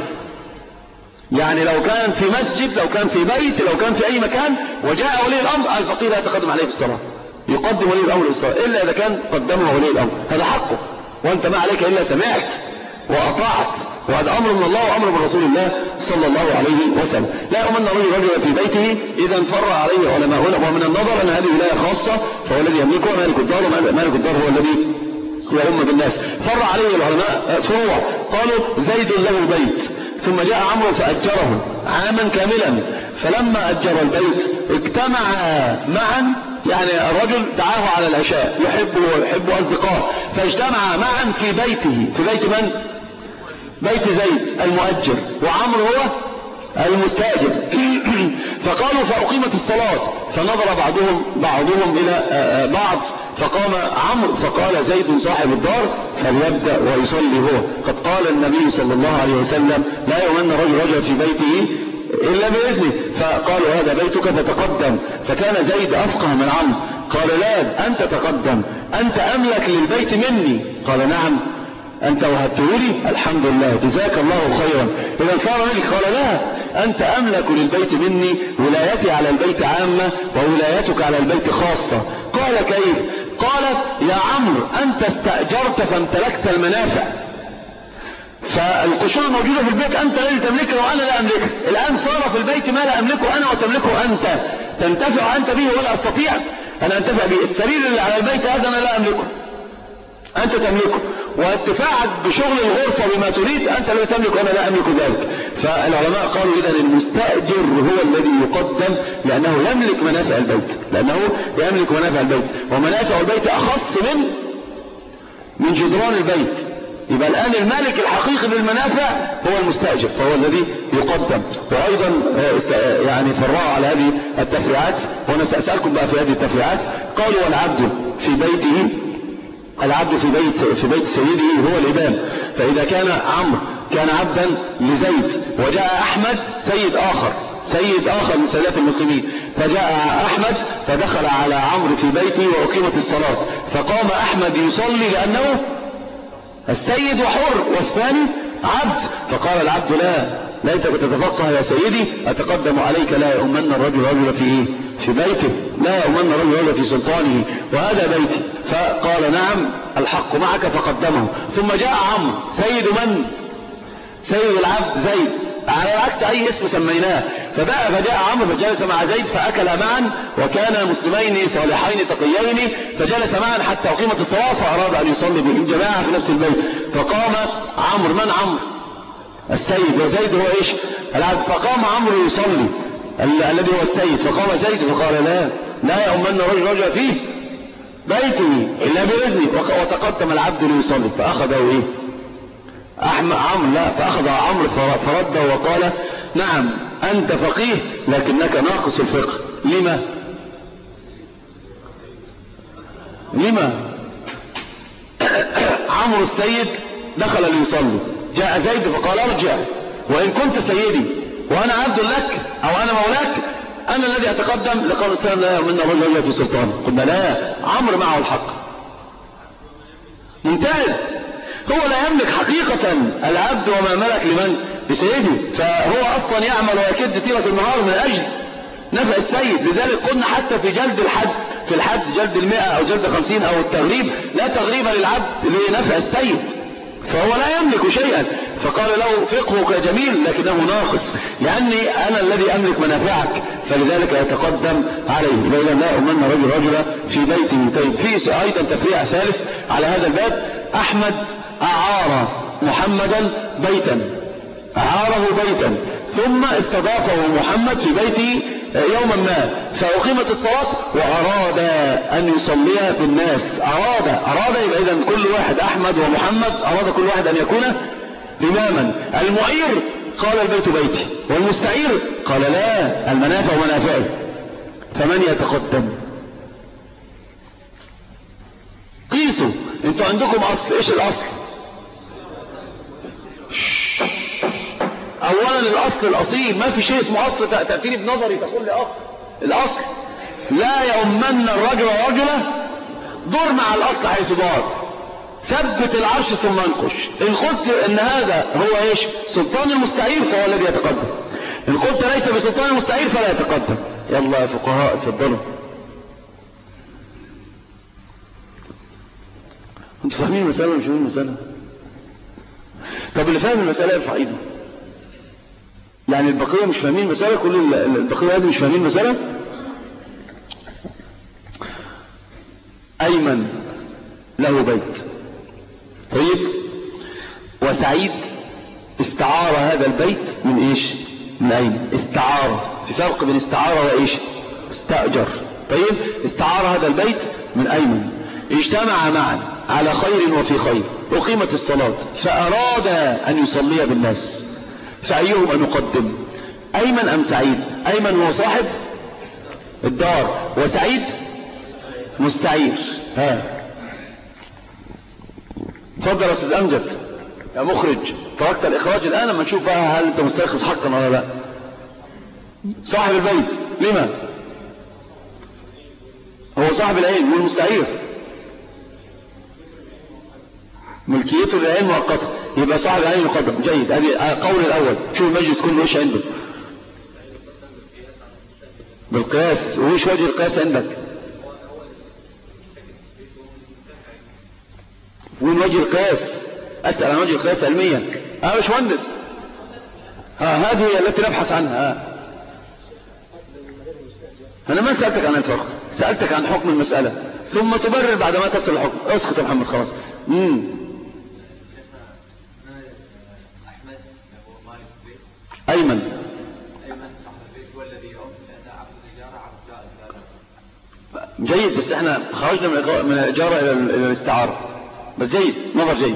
يعني لو كان في مسجد، لو كان في بيت، لو كان في أي مكان وجاء ولي الأمر، الفقيه لا يتقدم عليه في الصلاة، يقدم ولي الأمر للصلاة إلا إذا كان قدمه ولي الأمر، هذا حقه، وأنت ما عليك إلا سمعت وأطاعت، وهذا أمر من الله وأمر من رسول الله صلى الله عليه وسلم. لا يؤمن رجل في بيته إذا انفر عليه علماؤنا، ومن النظر أن هذه ولاية خاصة فهو الذي يملكها مالك الدار، ومالك الدار هو الذي يؤم بالناس. فر عليه العلماء فروع، قالوا زيد له بيت، ثم جاء عمرو فأجره عاما كاملا، فلما أجر البيت اجتمع معا، يعني الرجل دعاه على العشاء يحبه ويحب أصدقائه، فاجتمع معا في بيته، في بيت من؟ بيت زيد المؤجر، وعمرو هو المستأجر. فقالوا فأقيمت الصلاة، فنظر بعضهم إلى بعض، فقام عمرو فقال زيد صاحب الدار فليبدأ ويصلي هو، قد قال النبي صلى الله عليه وسلم لا يؤمن رجل في بيته إلا بإذنه، فقالوا هذا بيتك فتقدم. فكان زيد أفقه من عمرو، قال لا أنت تقدم، أنت أملك للبيت مني. قال نعم أنت وهبته لي، الحمد لله جزاك الله خيرا، إذا صار ملك. قال لا أنت أملك للبيت مني، ولايتي على البيت عامة وولايتك على البيت خاصة. قال كيف؟ قال يا عمرو أنت استأجرت فامتلكت المنافع، فالقشور الموجودة في البيت أنت الذي تملكها وأنا لا أملكها، الآن صار في البيت ما لا أملكه أنا وتملكه أنت، تنتفع أنت به ولا أستطيع أن أنتفع به. السرير اللي على البيت هذا أنا لا أملكه، أنت تملكه، واتفاعك بشغل الغرفة بما تريد أنت لا تملك وأنا لا أملك ذلك. فالعلماء قالوا إذن المستأجر هو الذي يقدم، لأنه يملك منافع البيت، ومنافع البيت أخص من جدران البيت. يبقى الآن المالك الحقيقي للمنافع هو المستأجر، فهو الذي يقدم. وأيضا يعني فرعوا على هذه التفريعات، وأنا سأسألكم بقى في هذه التفريعات. قالوا والعبد في بيته، العبد في بيت سيده هو الإمام، فإذا كان عمرو كان عبدا لزيد، وجاء أحمد سيد آخر من سادات المسلمين، فجاء أحمد فدخل على عمرو في بيته وأقيمت الصلاة، فقام أحمد يصلي لأنه السيد وحر، والثاني عبد، فقال العبد لا ليتك تتفقه يا سيدي، أتقدم عليك، لا يؤمن الرجل رجل في بيته، لا يؤمن الرجل رجل في سلطانه، وهذا بيتي. فقال نعم الحق معك، فقدمه. ثم جاء عمرو سيد من؟ سيد العبد زيد، على عكس أي اسم سميناه. فجاء عمرو فجلس مع زيد فأكلا معا، وكان مسلمين صالحين تقيين، فجلس معا حتى أقيمت الصلاة، فأراد أن يصلي بهم جماعة في نفس البيت. فقام عمرو، من عمرو؟ السيد، وزيد هو إيش؟ العبد. فقام عمرو يصلي الذي هو السيد، فقام زيد فقال لا يؤمن رجل فيه بيته إلا بإذني، وتقدم العبد ليصلي، فأخذه إيه؟ عمرو، لا، فأخذ عمرو فرد وقال نعم أنت فقيه لكنك ناقص الفقه. لما عمرو السيد دخل ليصلي، جاء زيد فقال ارجع، وإن كنت سيدي وأنا عبد لك أو أنا مولاك أنا الذي أتقدم. لقال السلام لا يؤمن رجل في سلطان. قلنا لا، عمرو معه الحق، ممتاز، هو لا يملك حقيقة العبد وما ملك لمن؟ لسيده، فهو أصلا يعمل ويكد طيلة النهار من أجل نفع السيد. لذلك قلنا حتى في جلد الحد، في الحد جلد 100 أو جلد 50 أو التغريب، لا تغريب للعبد لنفع السيد، فهو لا يملك شيئا. فقال له فقهك جميل لكنه ناقص، لأني أنا الذي أملك منافعك، فلذلك يتقدم عليه. إذا لا أؤمن رجل في بيته. طيب في أيضا تفريع ثالث على هذا الباب. أحمد أعار محمدا بيتا، أعاره بيتا، ثم استضافه محمد في بيته يوما ما، فأقيمت الصلاة وأراد أن يصلي بالناس. أراد يبقى إذن كل واحد، أحمد ومحمد أراد كل واحد أن يكون إماما. المعير قال البيت بيتي، والمستعير قال لا المنافع منافعي، فمن يتقدم؟ قيسوا انتوا عندكم أصل، إيش الأصل؟ اولا الاصل الاصيل، ما في شيء اسمه اصل تأتيني بنظري تقول لي اصل. الاصل لا يؤمن الرجل رجله، دور مع الاصل حيث دار، ثبت العرش ثم انقش. ان قلت ان هذا هو ايش سلطان المستعير فهو الذي يتقدم، ان قلت ليس بسلطان المستعير فلا يتقدم. يلا يا فقهاء اتفضلوا. انتوا فاهمين المسألة ولا مش فاهمين المسألة؟ طب اللي فاهم المسألة يرفع ايده. يعني البقية مش فاهمين المسألة، كل البقية هذه مش فاهمين المسألة. أيمن له بيت، طيب، وسعيد استعار هذا البيت من ايش؟ من أيمن. استعار، في فرق بين استعارة وايش؟ استأجر. طيب، استعار هذا البيت من أيمن، اجتمع معا على خير وفي خير، أقيمت الصلاة فأراد أن يصلي بالناس، فأيهم أن يقدم، أيمن أم سعيد؟ أيمن هو صاحب الدار وسعيد مستعير. ها تفضل يا أستاذ أمجد يا مخرج، تركت الإخراج الآن لما نشوف بقى هل أنت مستيقظ حقا ولا لا. صاحب البيت لما؟ هو صاحب العين والمستعير ملكيته للعين مؤقتة، يبقى صاحب العين يقدم. جيد، هذه قول الأول. شوف المجلس كله ايش عنده بالقياس، وايش وجه القياس عندك؟ وين وجه القياس؟ أسأل عن وجه القياس علميا. مش مهندس، هذه التي نبحث عنها. أنا ما سألتك عن الفرق، سألتك عن حكم المسألة ثم تبرر بعد ما تصل الحكم. اسكت يا محمد خلاص. أيمن جيد، بس احنا خرجنا من الإجارة إلى الاستعارة، بس جيد، نظر جيد.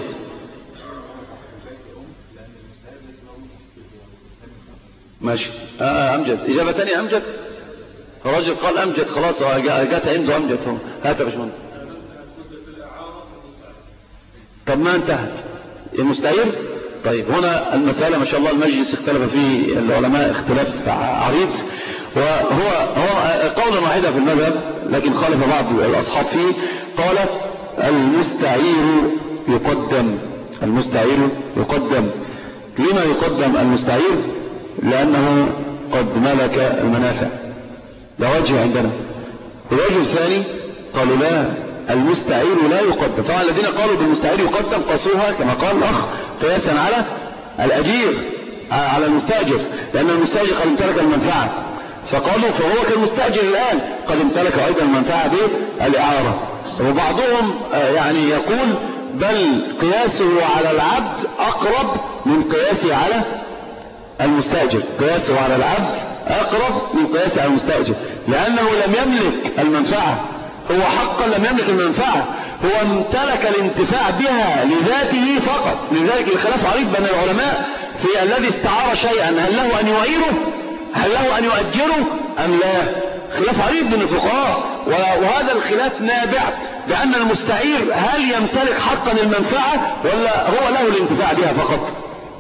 ماشي. أمجد إجابة ثانية. أمجد الرجل قال أمجد، خلاص جات عنده أمجد. هو هات يا باشمهندس. طب ما انتهت المستعير. طيب هنا المسألة ما شاء الله المجلس اختلف فيه العلماء اختلاف عريض، وهو قولا واحدا في المذهب، لكن خالف بعض الأصحاب فيه. قال المستعير يقدم. المستعير يقدم. لما يقدم المستعير؟ لأنه قد ملك المنافع. ده وجه عندنا. الوجه الثاني قالوا لا، المستعير لا يقدم. طبعا الذين قالوا بالمستعير يقدم قاسوها كما قال الأخ قياسا على الأجير، على المستأجر، لأن المستأجر قد امتلك المنفعة، فقالوا فهو كالمستأجر الآن قد امتلك أيضا المنفعة بالإعارة. وبعضهم يعني يقول بل قياسه على العبد أقرب من قياسه على المستأجر. قياسه على العبد أقرب من قياسه على المستأجر، لأنه لم يملك المنفعة، هو حقا لم يملك المنفعة، هو امتلك الانتفاع بها لذاته فقط. لذلك الخلاف عريض بين العلماء في الذي استعار شيئا، هل له أن يعيره، هل له أن يؤجره أم لا. خلاف عريض بين الفقهاء، وهذا الخلاف نابع بأن المستعير هل يمتلك حقا المنفعة ولا هو له الانتفاع بها فقط.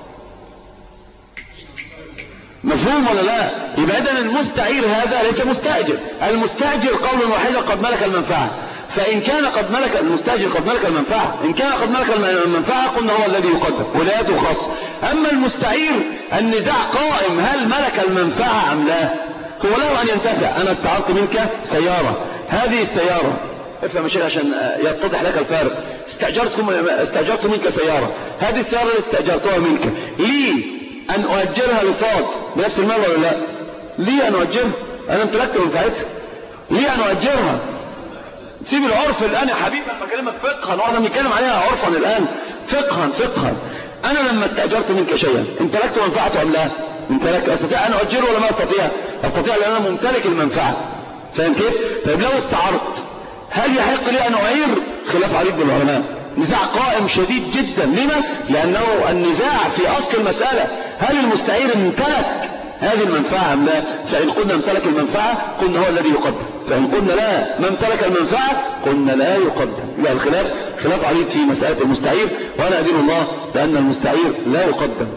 مفهوم ولا لا؟ يبقى إذن المستعير هذا ليس مستأجر. المستأجر قولا واحدا قد ملك المنفعة، فإن كان قد ملك المستأجر قد ملك المنفعة، إن كان قد ملك المنفعة قلنا هو الذي يقدم ولايته خاصة. أما المستعير النزاع قائم هل ملك المنفعة أم لا. هو له أن ينتفع. أنا استعرت منك سيارة، هذه السيارة افهم يا شيخ عشان يتضح لك الفارق. استأجرت منك سيارة، هذه السيارة اللي استأجرتها منك لي أن أؤجرها لصاد بنفس المال ولا لا؟ لي أن أؤجرها، أنا امتلكت منفعتها، لي أن أؤجرها. سيب العرف الآن يا حبيبي، أنا بكلمك فقها، واحنا بنتكلم عليها عرفا الآن. فقها أنا لما استأجرت منك شيئا امتلكت منفعته أم لا؟ امتلك. أستطيع أن أؤجره ولا ما أستطيع؟ أستطيع لأن أنا ممتلك المنفعة. فاهم كيف؟ طيب لو استعرت هل يحق لي أن أعير؟ خلاف عريض بالعلماء، نزاع قائم شديد جدا. لما؟ لأنه النزاع في أصل المسألة هل المستعير امتلك هذه المنفعة أم لا. فإن قلنا امتلك المنفعة قلنا هو الذي يقدم، فإن قلنا لا ما امتلك المنفعة قلنا لا يقدم. يبقى الخلاف خلاف عريض في مسألة المستعير، وأنا أدين الله بأن المستعير لا يقدم.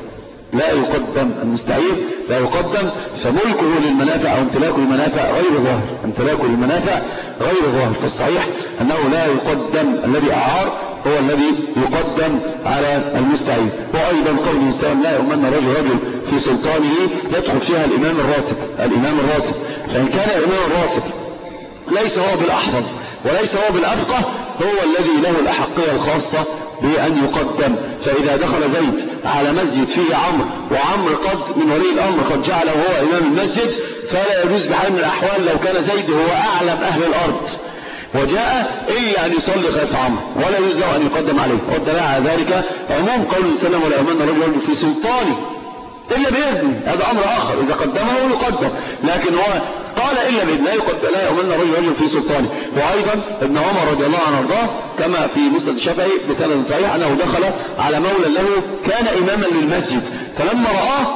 لا يقدم المستعير، لا يقدم، فملكه للمنافع أو امتلاكه للمنافع غير ظاهر، امتلاكه للمنافع غير ظاهر. فالصحيح أنه لا يقدم الذي أعار، هو الذي يقدم على المستعير. وأيضا قول الإنسان لا يؤمن رجل في سلطانه يدخل فيها الإمام الراتب، الإمام الراتب. فإن كان الإمام الراتب ليس هو بالأحفظ وليس هو بالأفقه، هو الذي له الأحقية الخاصة بأن يقدم. فإذا دخل زيد على مسجد فيه عمرو، وعمرو قد من ولي الأمر قد جعله هو إمام المسجد، فلا يجوز بحال من الأحوال لو كان زيد هو أعلم أهل الأرض وجاء إلا أن يصلي خلف عمرو، ولا يجوز له أن يقدم عليه. والدليل على ذلك عموم قول السلام ولا يؤمن رجل في سلطانه إلا بإذنه، هذا أمر آخر، إذا قدمه يقدم، لكن هو قال إلا بإذن، لا يؤمن رجل في سلطانه. وأيضا ابن عمر رضي الله عنه وارضاه كما في مسند الشافعي بسند صحيح أنه دخل على مولى له كان إماما للمسجد، فلما رآه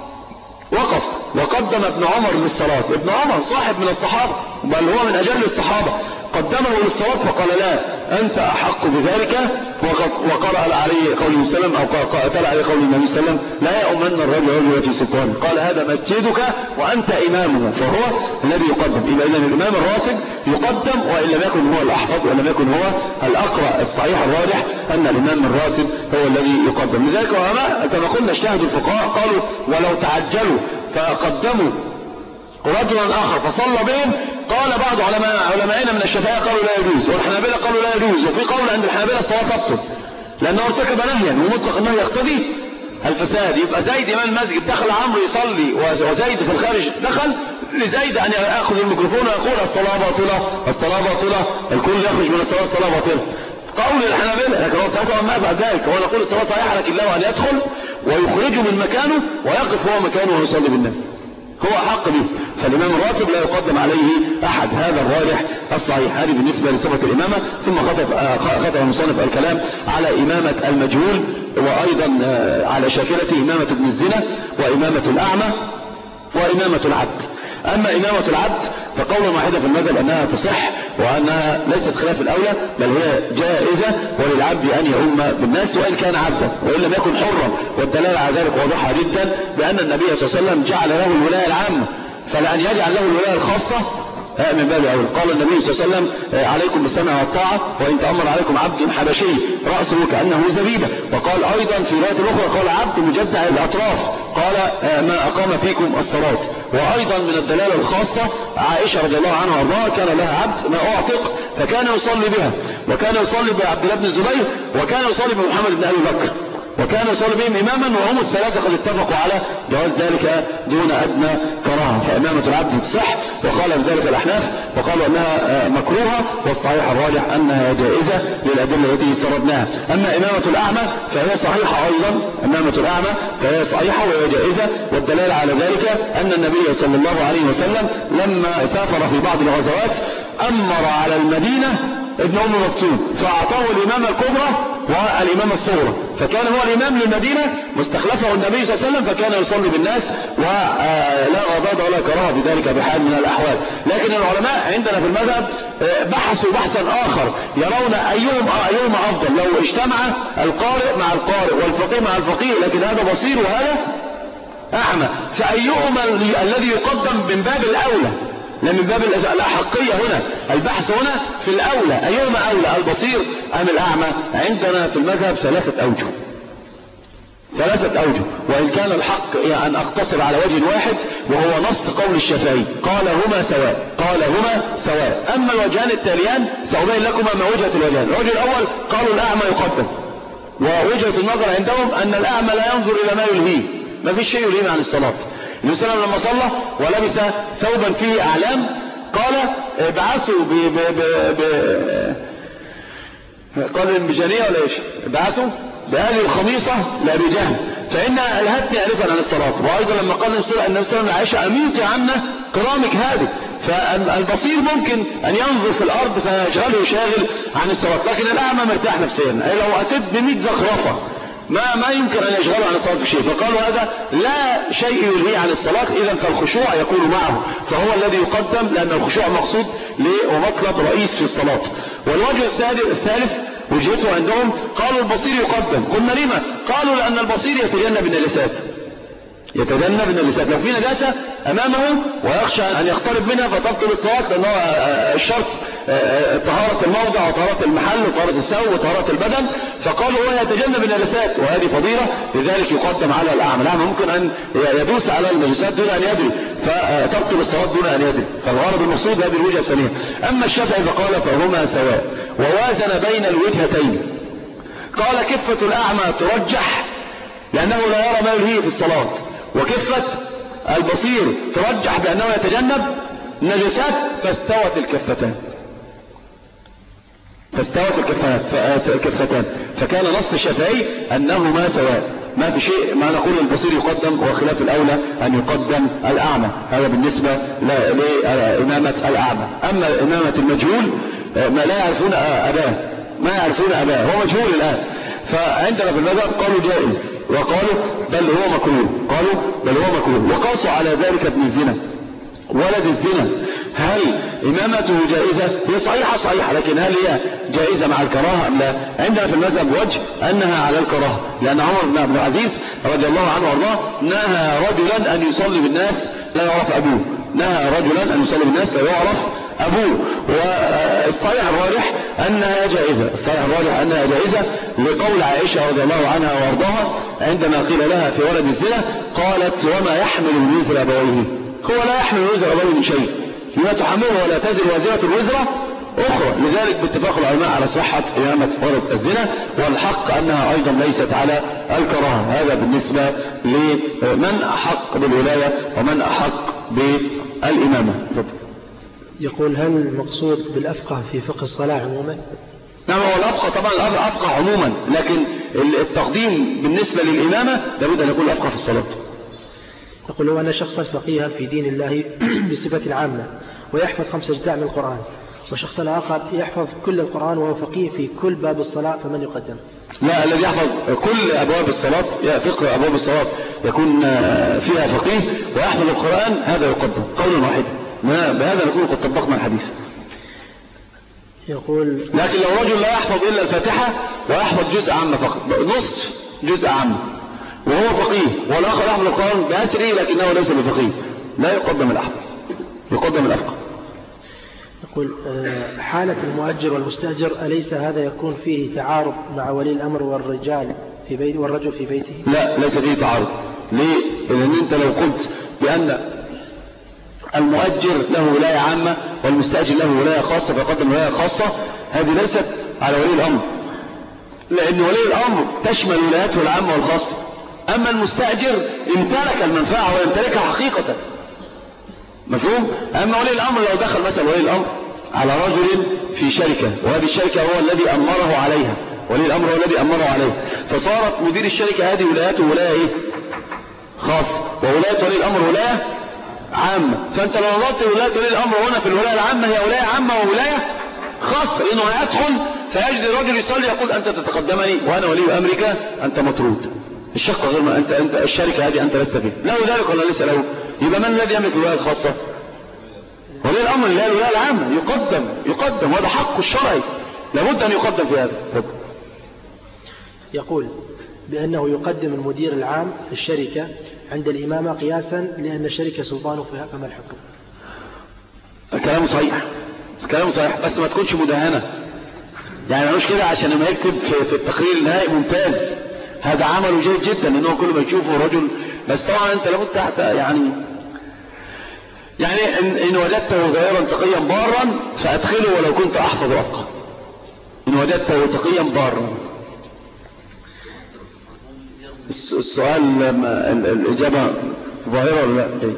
وقف وقدم ابن عمر للصلاة. ابن عمر صاحب من الصحابة، بل هو من أجل الصحابة، قدمه للصلاة فقال لا أنت أحق بذلك، وقرأ عليه قوله وسلم أو قال عليه قول النبي صلى الله عليه وسلم لا يؤمن الرجل في سلطانه، قال هذا مسجدك وأنت إمامه، فهو الذي يقدم. إذا الإمام الراتب يقدم وإن لم يكن هو الأحفظ وإن لم يكن هو الأقرأ. الصحيح الراجح أن الإمام الراتب هو الذي يقدم. لذلك وما كما قلنا اجتهدوا الفقهاء قالوا ولو تعجلوا فقدموا رجلا آخر فصلى بهم، قال بعض علمائنا من الشافعية قالوا لا يجوز، والحنابلة قالوا لا يجوز، وفي قول عند الحنابلة الصلاة تبطل لأنه ارتكب نهيا، ومطلق النهي يقتضي الفساد. يبقى زيد إمام المسجد دخل عمرو يصلي وزيد في الخارج، دخل لزيد أن يأخذ الميكروفون ويقول الصلاة باطلة الصلاة باطلة، الكل يخرج من الصلاة باطلة. قول الحنابلة لكن هو سيطلع ما بعد ذلك، هو نقول الصلاة صحيحة لكن له أن يدخل ويخرجه من مكانه ويقف هو مكانه ويصلي بالناس، هو حق به. فالإمام الراتب لا يقدم عليه أحد، هذا الراجح الصحيح. هذه بالنسبة لصفة الإمامة. ثم خطب المصنف الكلام على إمامة المجهول، وأيضا على شاكلته إمامة ابن الزنا وإمامة الأعمى وإمامة العبد. أما إمامة العبد فقول واحدة في المذهب أنها تصح وأنها ليست خلاف الأولى، بل هي جائزة، وللعبد أن يؤم بالناس وإن كان عبدا وإن لم يكن حرا. والدلالة على ذلك واضحة جدا بأن النبي صلى الله عليه وسلم جعل له الولاية العامة، فلأن يجعل له الولاية الخاصة من باب أول. قال النبي صلى الله عليه وسلم عليكم بالسمع والطاعة وإن تأمر عليكم عبد حبشي رأسه كأنه زبيبة. وقال أيضا في رواية أخرى قال عبد مجدع الأطراف، قال ما أقام فيكم الصلاة. وأيضا من الدلالة الخاصة عائشة رضي الله عنها وارضاها كان لها عبد ما أعتق فكان يصلي بها، وكان يصلي بعبد الله بن الزبير، وكان يصلي بمحمد بن أبي بكر، وكان يصلي بهم إماما، وهم الثلاثة قد اتفقوا على جواز ذلك دون أدنى كراهة. فإمامة العبد تصح، وقال بذلك الأحناف وقالوا أنها مكروهة، والصحيح الراجح أنها جائزة للأدلة التي سردناها. أما إمامة الأعمى فهي صحيحة أيضا، إمامة الأعمى فهي صحيحة وهي جائزة. والدلالة على ذلك أن النبي صلى الله عليه وسلم لما سافر في بعض الغزوات أمر على المدينة ابن أم مكتوم فأعطاه الإمامة الكبرى والإمامة الصغرى، فكان هو الإمام للمدينة مستخلفه النبي صلى الله عليه وسلم، فكان يصلي بالناس ولا غضاض ولا كراهة بذلك بحال من الأحوال. لكن العلماء عندنا في المذهب بحثوا بحثا آخر يرون أيهما أفضل لو اجتمع القارئ مع القارئ والفقيه مع الفقيه، لكن هذا بصير وهذا أعمى، فأيهما الذي يقدم من باب الأولى، لا من باب الأحقية هنا، البحث هنا في الأولى أيهما أولى البصير أم الأعمى. عندنا في المذهب ثلاثة أوجه، وإن كان الحق أن أقتصر على وجه واحد وهو نص قول الشافعي قال هما سواء. أما الوجهان التاليان سأبين لكما ما وجهة الوجهان. الوجه الأول قالوا الأعمى يقدم، ووجهة النظر عندهم أن الأعمى لا ينظر إلى ما يلهيه، ما فيش شيء يلهيه عن الصلاة. النبي صلى الله عليه وسلم لما صلى ولبس ثوبا فيه أعلام قال بعثوا قال المجانية ولا ايش، بعثوا بهذه الخميصة لأبي جهل فإنها ألهتني أعرفا عن الصلاة. وأيضا لما قال النبي صلى الله عليه وسلم لعائشة أميتي عنا كرامك هذه، فالبصير ممكن أن ينظر في الأرض فيشغله شاغل عن الصلاة، لكن الأعمى مرتاح نفسيا، لو أتت ب100 زخرفة ما يمكن أن يشغله عن الصلاة في شيء. فقالوا هذا لا شيء يلهي عن الصلاة، إذا فالخشوع يكون معه، فهو الذي يقدم لأن الخشوع مقصود ومطلب رئيس في الصلاة. والوجه الثالث وجهته عندهم قالوا البصير يقدم. قلنا لما؟ قالوا لأن البصير يتجنب النجاسات، يتجنب النجاسات. لو في نجاسة أمامه ويخشى أن يقترب منها فتبطل الصلاة، لأنه الشرط طهارة الموضع وطهارة المحل وطهارة الثوب وطهارة البدن، فقالوا هو يتجنب النجاسات، وهذه فضيلة لذلك يقدم على الأعمى. الأعمى ممكن أن يدوس على النجاسات دون أن يدري فتبطل الصلاة دون أن يدري، فالغرض المقصود هذه الوجهة الثانية. أما الشافعي فقال فهما سواء ووازن بين الوجهتين. قال كفة الأعمى ترجح لأنه لا يرى ما يلهيه في الصلاة، وكفة البصير ترجح بأنه يتجنب النجاسات، فاستوت الكفتان. فكان نص الشافعي أنهما سواء، ما في شيء ما نقول البصير يقدم وخلاف الأولى أن يقدم الأعمى. هذا بالنسبة لإمامة الأعمى. أما إمامة المجهول ما لا يعرفون أباه، هو مجهول الآن، فعندنا في المذهب قالوا جائز، وقالوا بل هو مكروه، وقاسوا على ذلك ابن الزنا ولد الزنا. هل إمامته جائزة؟ هي صحيحة، لكن هل هي جائزة مع الكراهة أم لا؟ عندنا في المذهب وجه أنها على الكراهة، لأن عمر بن عبد العزيز رضي الله عنه وارضاه نهى رجلا أن يصلي بالناس لا يعرف أبوه، والصحيح الراجح أنها جائزة، لقول عائشة رضي الله عنها وارضاها عندما قيل لها في ولد الزنا قالت وما يحمل وزر أبويه، هو لا يحمل وزر أبويه من شيء، لا تحمله ولا تزر وازرة الوزر أخرى. لذلك باتفاق العلماء على صحة إمامة ولد الزنا، والحق أنها أيضا ليست على الكراهة. هذا بالنسبة لمن أحق بالولاية ومن أحق بالإمامة. يقول هل المقصود بالأفقه في فقه الصلاة عموما؟ نعم، هو الأفقه طبعا الأفقه عموما، لكن التقديم بالنسبة للإمامة لابد أن يكون الأفقه في الصلاة. يقول هو أن شخصا فقيها في دين الله بصفة عامة ويحفظ 5 أجزاء من القرآن، وشخص آخر يحفظ كل القرآن وهو فقيه في كل باب الصلاة، فمن يقدم؟ لا، الذي يحفظ كل أبواب الصلاة، فقه أبواب الصلاة يكون فيها فقيه ويحفظ القرآن، هذا يقدم قولا واحدا. بهذا نكون قد طبقنا الحديث. يقول لكن لو رجل لا يحفظ إلا الفاتحة ويحفظ جزء عام فقط، نصف جزء عام، وهو فقيه، والآخر يحفظ القرآن بأسره لكنه ليس بفقيه، لا يقدم الأحفظ، يقدم الأفقه. يقول حالة المؤجر والمستأجر أليس هذا يكون فيه تعارض مع ولي الأمر والرجل في بيته؟ لا، ليس فيه تعارض. ليه؟ لأن أنت لو قلت بأن المؤجر له ولاية عامة والمستأجر له ولاية خاصة فقدم ولاية خاصة، هذه ليست على ولي الأمر، لأن ولي الأمر تشمل ولاياته العامة والخاصة. أما المستأجر امتلك المنفعة ويمتلكها حقيقة، مفهوم؟ أما ولي الأمر لو دخل مثلا ولي الأمر على رجل في شركة، وهذه الشركة هو الذي أمره عليها، ولي الأمر هو الذي أمره عليها، فصارت مدير الشركة هذه ولايته ولاية خاصة، وولاية ولي الأمر ولاية عامة. فأنت لو نظرت ولاية ولي الأمر هنا في الولاية العامة هي ولاية عامة وولاية خاصة، لأنه هيدخل فيجد الرجل يصلي يقول أنت تتقدمني وأنا ولي أمرك، أنت مطرود، الشقة غير ما أنت الشركة هذه أنت لست فيه، له ذلك ولا ليس له؟ يبقى من الذي يملك الولاية الخاصة؟ ولي الأمر اللي هي الولاية العامة، يقدم، وهذا حقه الشرعي، لابد أن يقدم في هذا. يقول بأنه يقدم المدير العام في الشركة عند الإمامة قياسا لأن الشركة سلطانه فيها، فما الحكم؟ كلام صحيح، بس ما تكونش مداهنة، يعني مش كده عشان لما يكتب في التقرير النهائي ممتاز، هذا عمله جيد جدا، لأنه كل ما يشوفه رجل، بس طبعا أنت لابد تحت يعني إن وجدته ظاهرا تقيا بارا فأدخله ولو كنت أحفظ أفقه، إن وجدته تقيا بارا. السؤال الإجابة ظاهرة ولا لا؟ جيد.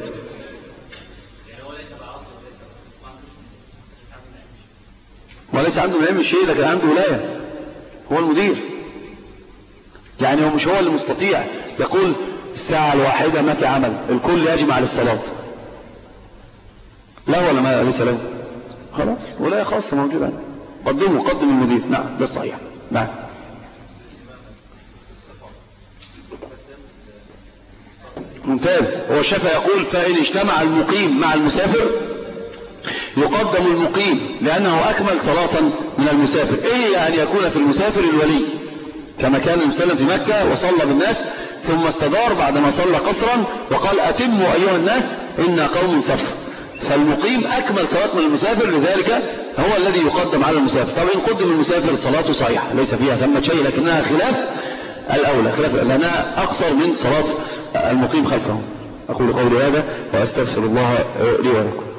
وليس عنده من علم شيء، لكن عنده ولاية، هو المدير، يعني هو مش هو اللي مستطيع يقول الساعة الواحدة ما في عمل، الكل يجمع للصلاة، لا ولا ما ليس له، خلاص ولاية خاصة موجودة، قدم المدير. نعم، ده الصحيح. نعم، ممتاز. هو الشافعي يقول فإن اجتمع المقيم مع المسافر يقدم المقيم لأنه أكمل صلاة من المسافر، إيه يعني يكون في المسافر الولي، كما كان المسلم في مكة وصلى بالناس ثم استدار بعدما صلى قصرا وقال أتموا أيها الناس إنا قوم سفر. فالمقيم أكمل صلاة من المسافر، لذلك هو الذي يقدم على المسافر. طبعا إن قدم المسافر صلاته صحيحة ليس فيها ثمة شيء، لكنها خلاف الأولى، لأنها أقصر من صلاة المقيم خلفه. أقول قولي هذا وأستغفر الله لي ولكم.